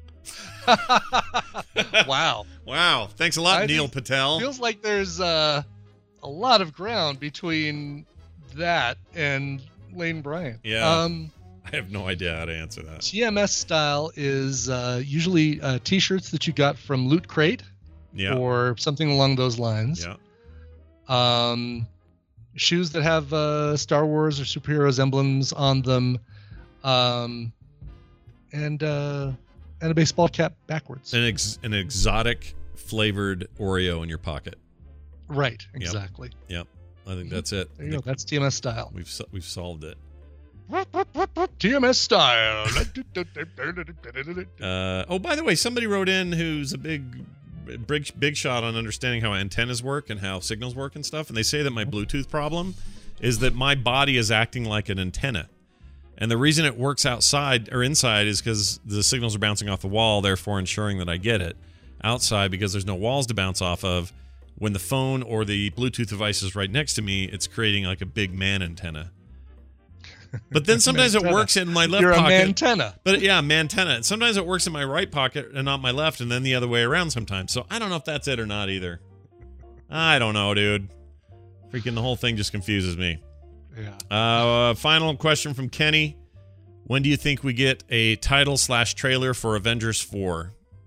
Speaker 2: Wow.
Speaker 1: Wow. Thanks a lot, Neil Patel.
Speaker 2: Feels like there's a lot of ground between that and Lane Bryant.
Speaker 1: Yeah. I have no idea how to answer that.
Speaker 2: TMS style is usually T-shirts that you got from Loot Crate, or something along those lines.
Speaker 1: Yeah.
Speaker 2: Shoes that have Star Wars or superheroes emblems on them, and a baseball cap backwards.
Speaker 1: An exotic flavored Oreo in your pocket.
Speaker 2: Right. Exactly.
Speaker 1: Yep. I think that's it.
Speaker 2: There you go. That's TMS style.
Speaker 1: We've solved it.
Speaker 2: TMS style.
Speaker 1: Oh, by the way, somebody wrote in who's a big shot on understanding how antennas work and how signals work and stuff, and they say that my Bluetooth problem is that my body is acting like an antenna, and the reason it works outside or inside is because the signals are bouncing off the wall, therefore ensuring that I get it. Outside, because there's no walls to bounce off of, when the phone or the Bluetooth device is right next to me, it's creating like a big man antenna. But then sometimes it works in my left
Speaker 2: You're
Speaker 1: pocket.
Speaker 2: You're a mantenna.
Speaker 1: But yeah, mantenna. Sometimes it works in my right pocket and not my left, and then the other way around sometimes. So I don't know if that's it or not either. I don't know, dude. Freaking the whole thing just confuses me.
Speaker 2: Yeah.
Speaker 1: Final question from Kenny. When do you think we get a title/trailer for Avengers 4?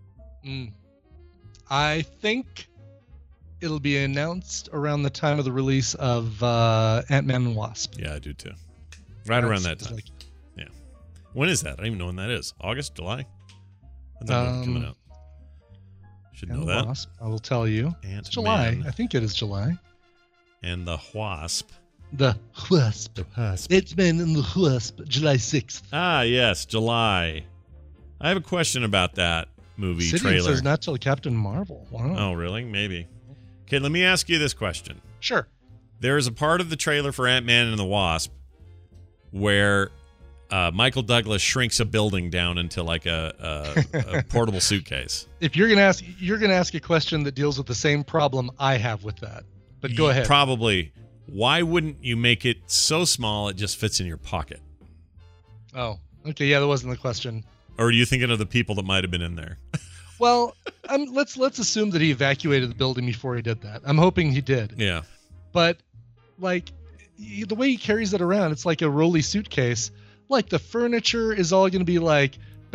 Speaker 2: I think it'll be announced around the time of the release of Ant-Man and Wasp.
Speaker 1: Yeah, I do too. Right around that time. Yeah. When is that? I don't even know when that is. August? July? When's that movie coming out? Should know that.
Speaker 2: Wasp, I will tell you. It's July. I think it is July.
Speaker 1: And the Wasp.
Speaker 2: The Wasp. Ant-Man and the Wasp, July 6th.
Speaker 1: Ah, yes, July. I have a question about that movie trailer.
Speaker 2: Says not till Captain Marvel. Wow.
Speaker 1: Oh, really? Maybe. Okay, let me ask you this question.
Speaker 2: Sure.
Speaker 1: There is a part of the trailer for Ant-Man and the Wasp where Michael Douglas shrinks a building down into like a portable suitcase.
Speaker 2: If you're gonna ask a question that deals with the same problem I have with that. But go ahead.
Speaker 1: Probably. Why wouldn't you make it so small it just fits in your pocket?
Speaker 2: Oh, okay. Yeah, that wasn't the question.
Speaker 1: Or are you thinking of the people that might have been in there?
Speaker 2: Well, let's assume that he evacuated the building before he did that. I'm hoping he did.
Speaker 1: Yeah.
Speaker 2: But like the way he carries it around, it's like a rolly suitcase. Like the furniture is all going to be like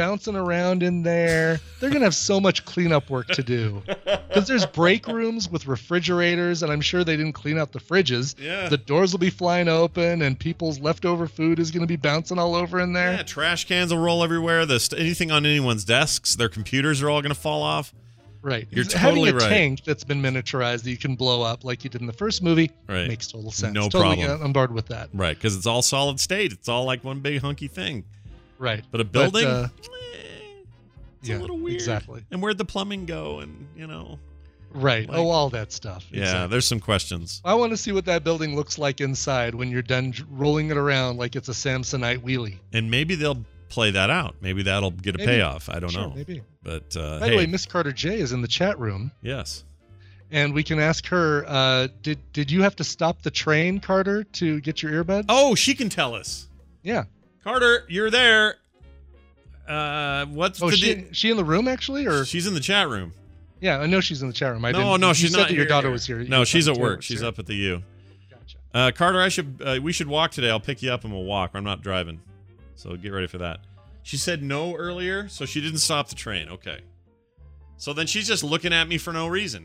Speaker 2: bouncing around in there. They're going to have so much cleanup work to do. Because there's break rooms with refrigerators, and I'm sure they didn't clean out the fridges.
Speaker 1: Yeah.
Speaker 2: The doors will be flying open, and people's leftover food is going to be bouncing all over in there.
Speaker 1: Yeah, trash cans will roll everywhere. Anything on anyone's desks, their computers are all going to fall off.
Speaker 2: Right.
Speaker 1: You're
Speaker 2: Having
Speaker 1: totally
Speaker 2: a
Speaker 1: right.
Speaker 2: tank that's been miniaturized that you can blow up like you did in the first movie makes total sense.
Speaker 1: No
Speaker 2: totally
Speaker 1: problem.
Speaker 2: on board with that.
Speaker 1: Right, because it's all solid state. It's all like one big hunky thing.
Speaker 2: Right.
Speaker 1: But a building, it's
Speaker 2: yeah,
Speaker 1: a little weird.
Speaker 2: Exactly.
Speaker 1: And where'd the plumbing go? And,
Speaker 2: Right.
Speaker 1: like-
Speaker 2: all that stuff.
Speaker 1: Yeah,
Speaker 2: Exactly.
Speaker 1: there's some questions.
Speaker 2: I want to see what that building looks like inside when you're done rolling it around like it's a Samsonite wheelie.
Speaker 1: And maybe they'll play that out. Maybe that'll get a
Speaker 2: Maybe.
Speaker 1: payoff. I don't
Speaker 2: Sure,
Speaker 1: know.
Speaker 2: maybe.
Speaker 1: But,
Speaker 2: By the way, Miss Carter J is in the chat room,
Speaker 1: yes.
Speaker 2: and we can ask her, did you have to stop the train, Carter, to get your earbuds?
Speaker 1: Oh, she can tell us.
Speaker 2: Yeah.
Speaker 1: Carter, you're there. What's
Speaker 2: Oh,
Speaker 1: the
Speaker 2: she in the room, actually? Or
Speaker 1: She's in the chat room.
Speaker 2: Yeah, I know she's in the chat room.
Speaker 1: No,
Speaker 2: you
Speaker 1: she's
Speaker 2: said
Speaker 1: not
Speaker 2: that your
Speaker 1: here.
Speaker 2: daughter was here.
Speaker 1: No,
Speaker 2: You
Speaker 1: she's
Speaker 2: thought
Speaker 1: at
Speaker 2: Taylor
Speaker 1: work.
Speaker 2: was
Speaker 1: She's
Speaker 2: here.
Speaker 1: up at the U.
Speaker 2: Gotcha.
Speaker 1: Carter, we should walk today. I'll pick you up and we'll walk. I'm not driving, so get ready for that. She said no earlier, so she didn't stop the train. Okay. So then she's just looking at me for no reason.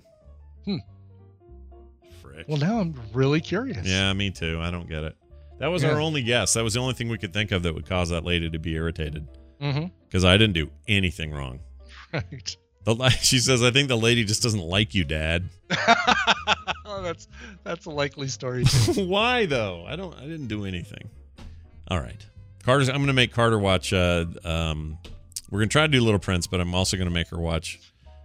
Speaker 1: Frick.
Speaker 2: Well, now I'm really curious.
Speaker 1: Yeah, me too. I don't get it. That was our only guess. That was the only thing we could think of that would cause that lady to be irritated.
Speaker 2: Mm-hmm.
Speaker 1: Because I didn't do anything wrong.
Speaker 2: Right.
Speaker 1: She says, I think the lady just doesn't like you, Dad.
Speaker 2: Oh, that's a likely story too.
Speaker 1: Why though? I didn't do anything. All right. I'm gonna make Carter watch we're gonna try to do Little Prince, but I'm also gonna make her watch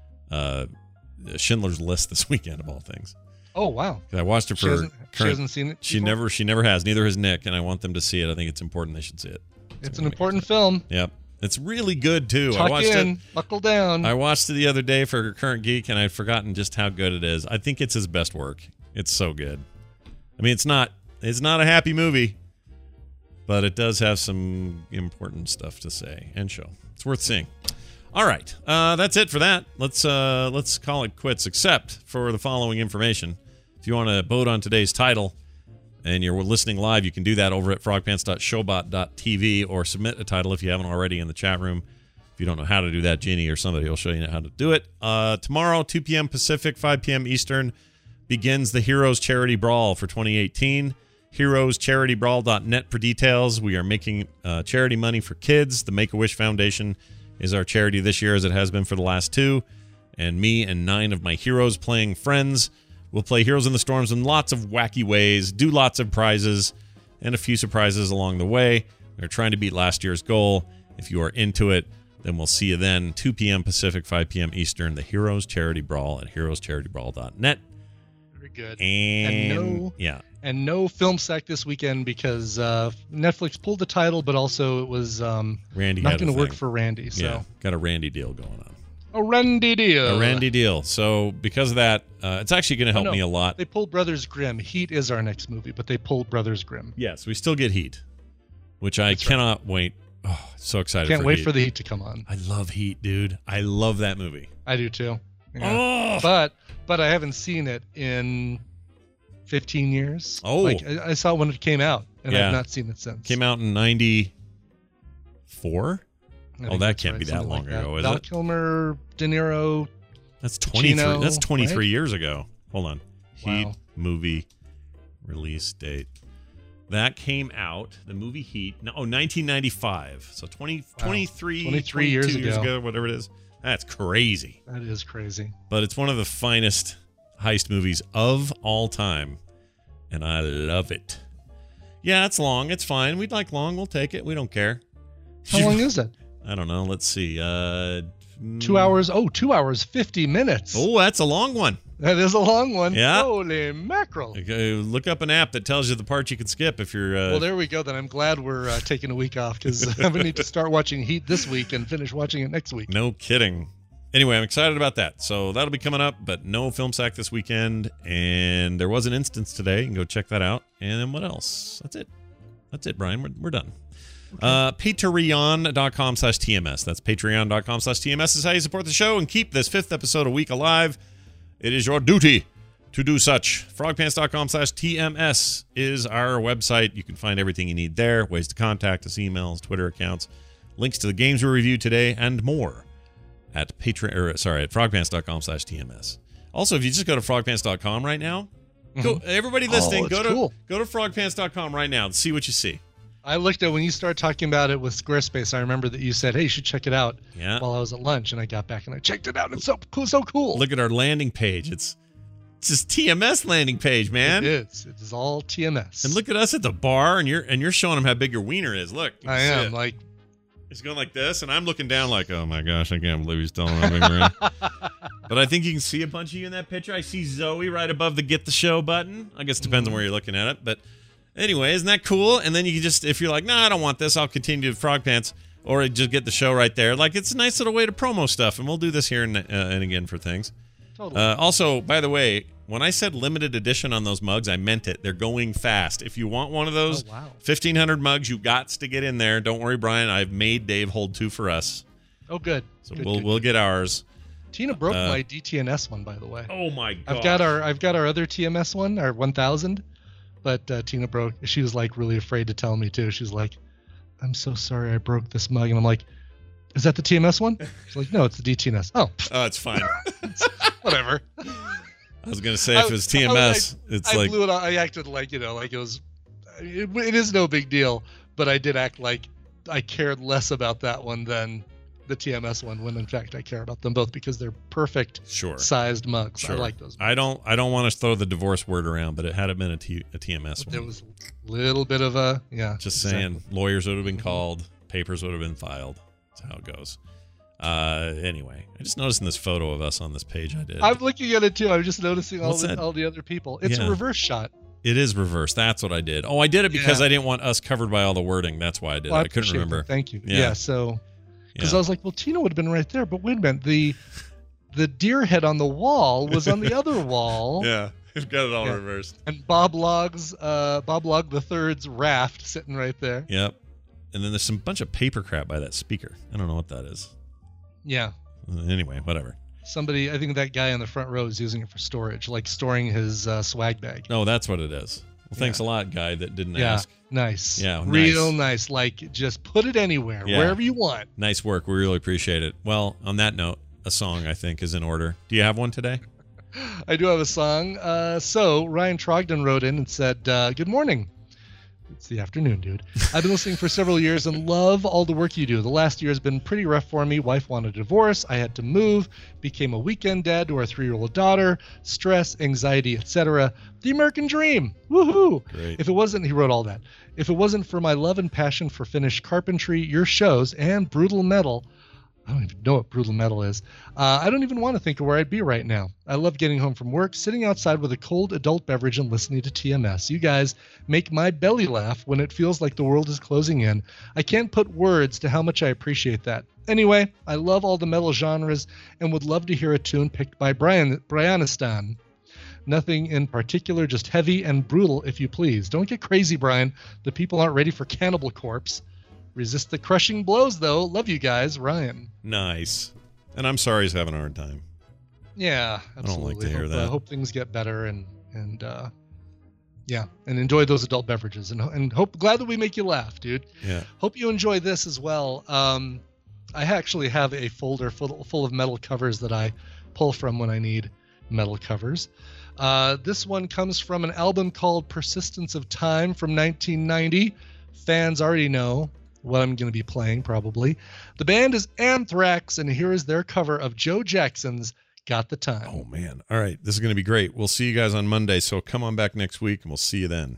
Speaker 1: Schindler's List this weekend of all things.
Speaker 2: Oh wow.
Speaker 1: I watched it for
Speaker 2: she hasn't seen it.
Speaker 1: She never has. Neither has Nick, and I want them to see it. I think it's important they should see it.
Speaker 2: It's an important film.
Speaker 1: Yep. It's really good too.
Speaker 2: Tuck
Speaker 1: I watched
Speaker 2: in,
Speaker 1: it.
Speaker 2: buckle down.
Speaker 1: I watched it the other day for Current Geek, and I'd forgotten just how good it is. I think it's his best work. It's so good. I mean, it's not a happy movie, but it does have some important stuff to say and show. It's worth seeing. All right, that's it for that. Let's call it quits, except for the following information. If you want to vote on today's title and you're listening live, you can do that over at frogpants.showbot.tv or submit a title if you haven't already in the chat room. If you don't know how to do that, Jeannie or somebody will show you how to do it. Tomorrow, 2 p.m. Pacific, 5 p.m. Eastern, begins the Heroes Charity Brawl for 2018. HeroesCharityBrawl.net for details. We are making charity money for kids. The Make-A-Wish Foundation is our charity this year, as it has been for the last 2. And me and 9 of my heroes playing friends will play Heroes in the Storms in lots of wacky ways, do lots of prizes, and a few surprises along the way. We're trying to beat last year's goal. If you are into it, then we'll see you then, 2 p.m. Pacific, 5 p.m. Eastern, the Heroes Charity Brawl at HeroesCharityBrawl.net.
Speaker 2: Very good.
Speaker 1: And
Speaker 2: no film sack this weekend because Netflix pulled the title, but also it was
Speaker 1: Randy
Speaker 2: not
Speaker 1: had a
Speaker 2: going to work
Speaker 1: thing.
Speaker 2: for Randy. So
Speaker 1: Yeah, got a Randy deal going on.
Speaker 2: a Randy deal.
Speaker 1: A Randy deal. So because of that, it's actually going to help me a lot.
Speaker 2: They pulled Brothers Grimm. Heat is our next movie, but they pulled Brothers Grimm.
Speaker 1: Yes, we still get Heat, which I cannot wait. Oh, so excited!
Speaker 2: Can't
Speaker 1: for
Speaker 2: wait
Speaker 1: Heat.
Speaker 2: for the Heat to come on.
Speaker 1: I love Heat, dude. I love that movie.
Speaker 2: I do too. Yeah.
Speaker 1: Oh,
Speaker 2: But I haven't seen it in 15 years.
Speaker 1: Oh.
Speaker 2: Like I saw it when it came out, and
Speaker 1: Yeah.
Speaker 2: I've not seen it since.
Speaker 1: came out in '94.
Speaker 2: I
Speaker 1: Oh,
Speaker 2: think
Speaker 1: that
Speaker 2: that's
Speaker 1: can't
Speaker 2: right,
Speaker 1: be that
Speaker 2: something
Speaker 1: long
Speaker 2: like that.
Speaker 1: ago, is
Speaker 2: Val
Speaker 1: it?
Speaker 2: Kilmer, De Niro.
Speaker 1: That's 23.
Speaker 2: Pacino,
Speaker 1: That's 23
Speaker 2: right?
Speaker 1: years ago. Hold on. Heat
Speaker 2: Wow.
Speaker 1: movie release date. That came out, the movie Heat, 1995. So 23
Speaker 2: years
Speaker 1: 22
Speaker 2: ago.
Speaker 1: whatever it is. That's crazy.
Speaker 2: That is crazy.
Speaker 1: But it's one of the finest heist movies of all time, and I love it. Yeah, it's long. It's fine. We'd like long. We'll take it. We don't care.
Speaker 2: How long is it?
Speaker 1: I don't know. Let's see.
Speaker 2: 2 hours. Oh, 2 hours, 50 minutes.
Speaker 1: Oh, that's a long one.
Speaker 2: That is a long one.
Speaker 1: Yeah.
Speaker 2: Holy mackerel.
Speaker 1: Look up an app that tells you the parts you can skip if you're.
Speaker 2: Well, there we go. Then I'm glad we're taking a week off because I'm going to need to start watching Heat this week and finish watching it next week.
Speaker 1: No kidding. Anyway, I'm excited about that. So that'll be coming up, but no film sack this weekend. And there was an instance today. You can go check that out. And then what else? That's it. That's it, Brian. We're done. Patreon.com/TMS. That's patreon.com/TMS is how you support the show and keep this 5th episode a week alive. It is your duty to do such. Frogpants.com/TMS is our website. You can find everything you need there. Ways to contact us, emails, Twitter accounts, Links to the games we reviewed today and more at frogpants.com/TMS. Also, if you just go to frogpants.com right now, everybody listening, go to frogpants.com right now and see what you see.
Speaker 2: I looked at when you started talking about it with Squarespace. I remember that you said, "Hey, you should check it out."
Speaker 1: Yeah.
Speaker 2: While I was at lunch, and I got back and I checked it out. It's so cool.
Speaker 1: Look at our landing page. It's just TMS landing page, man.
Speaker 2: It is. It is all TMS.
Speaker 1: And look at us at the bar, and you're showing them how big your wiener is. Look, you can
Speaker 2: I
Speaker 1: see
Speaker 2: am
Speaker 1: it.
Speaker 2: like.
Speaker 1: It's going like this, and I'm looking down like, oh my gosh, I can't believe he's telling me how big we're in. But I think you can see a bunch of you in that picture. I see Zoe right above the Get the Show button. I guess it depends on where you're looking at it. But anyway, isn't that cool? And then you can just, if you're like, I don't want this, I'll continue to Frog Pants, or just get the show right there. Like, it's a nice little way to promo stuff, and we'll do this here and again for things.
Speaker 2: Totally.
Speaker 1: Also, by the way, when I said limited edition on those mugs, I meant it. They're going fast. If you want one of those 1,500 mugs, you got to get in there. Don't worry, Brian. I've made Dave hold 2 for us.
Speaker 2: Oh, good.
Speaker 1: So we'll get ours.
Speaker 2: Tina broke my DTNS one, by the way.
Speaker 1: Oh my god!
Speaker 2: I've got our other TMS one, our 1000, but Tina broke. She was like really afraid to tell me too. She's like, "I'm so sorry, I broke this mug," and I'm like, "Is that the TMS one?" She's like, "No, it's the DTNS." Oh,
Speaker 1: it's fine.
Speaker 2: Whatever.
Speaker 1: I was gonna say if it was TMS,
Speaker 2: I blew it out. I acted like like it was. It is no big deal, but I did act like I cared less about that one than the TMS one, when in fact I care about them both because they're perfect sized mugs. I like those mugs.
Speaker 1: I don't want to throw the divorce word around, but it had been a TMS one.
Speaker 2: There was a little bit of a
Speaker 1: Just saying, lawyers would have been called, papers would have been filed. That's how it goes. Anyway, I just noticed in this photo of us on this page I did.
Speaker 2: I'm looking at it too. I'm just noticing all the other people. It's a reverse shot.
Speaker 1: It is reverse. That's what I did. Oh, I did it because I didn't want us covered by all the wording. That's why I did it. I couldn't remember.
Speaker 2: That. Thank you. Yeah so because I was like, well, Tina would have been right there, but wait a minute, the deer head on the wall was on the other wall.
Speaker 1: Yeah, we've got it all reversed.
Speaker 2: And Bob Log the Third's raft sitting right there.
Speaker 1: Yep. And then there's some bunch of paper crap by that speaker. I don't know what that is.
Speaker 2: Yeah.
Speaker 1: Anyway, whatever.
Speaker 2: Somebody, I think that guy in the front row is using it for storage, like storing his swag bag.
Speaker 1: Oh, that's what it is. Well, thanks a lot, guy that didn't ask.
Speaker 2: Nice.
Speaker 1: Yeah,
Speaker 2: real nice. Like, just put it anywhere, wherever you want.
Speaker 1: Nice work. We really appreciate it. Well, on that note, a song, I think, is in order. Do you have one today?
Speaker 2: I do have a song. So, Ryan Trogdon wrote in and said, good morning. It's the afternoon, dude. I've been listening for several years and love all the work you do. The last year has been pretty rough for me. Wife wanted a divorce. I had to move. Became a weekend dad to our 3-year-old daughter. Stress, anxiety, etc. The American dream. Woohoo!
Speaker 1: Great.
Speaker 2: If it wasn't, he wrote all that. If it wasn't for my love and passion for Finnish carpentry, your shows, and brutal metal, I don't even know what brutal metal is. I don't even want to think of where I'd be right now. I love getting home from work, sitting outside with a cold adult beverage and listening to TMS. You guys make my belly laugh when it feels like the world is closing in. I can't put words to how much I appreciate that. Anyway, I love all the metal genres and would love to hear a tune picked by Brianistan. Nothing in particular, just heavy and brutal, if you please. Don't get crazy, Brian. The people aren't ready for Cannibal Corpse. Resist the crushing blows, though. Love you guys, Ryan.
Speaker 1: Nice. And I'm sorry he's having a hard time.
Speaker 2: Yeah, absolutely.
Speaker 1: I don't like to hear that.
Speaker 2: I hope things get better and enjoy those adult beverages and glad that we make you laugh, dude.
Speaker 1: Yeah.
Speaker 2: Hope you enjoy this as well. I actually have a folder full of metal covers that I pull from when I need metal covers. This one comes from an album called Persistence of Time from 1990. Fans already know what I'm going to be playing, probably. The band is Anthrax, and here is their cover of Joe Jackson's Got the Time.
Speaker 1: Oh, man. All right. This is going to be great. We'll see you guys on Monday, so come on back next week, and we'll see you then.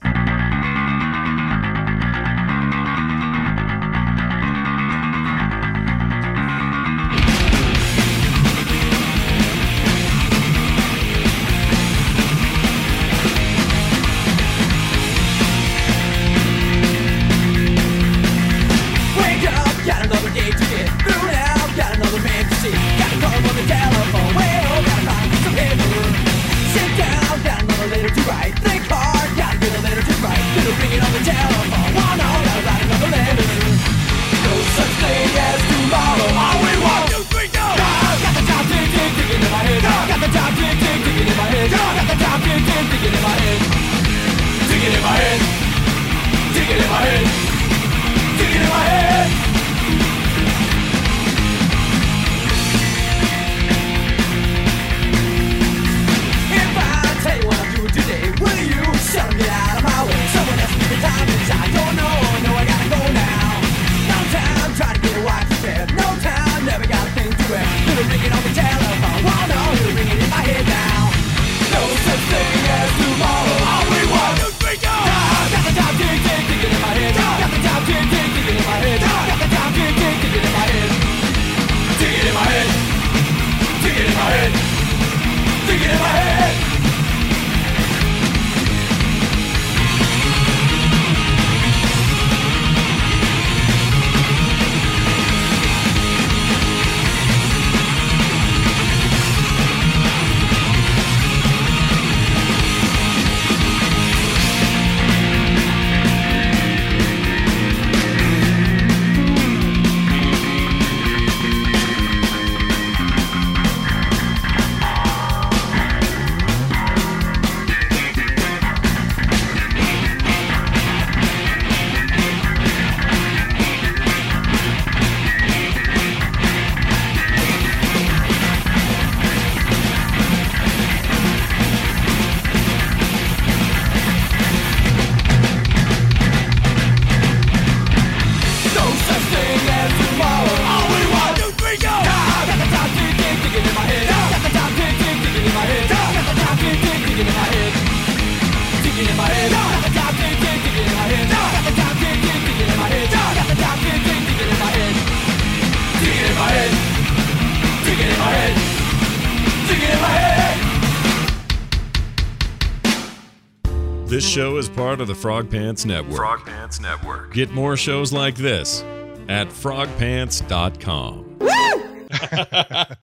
Speaker 1: This show is part of the Frog Pants Network.
Speaker 3: Frog Pants Network.
Speaker 1: Get more shows like this at frogpants.com.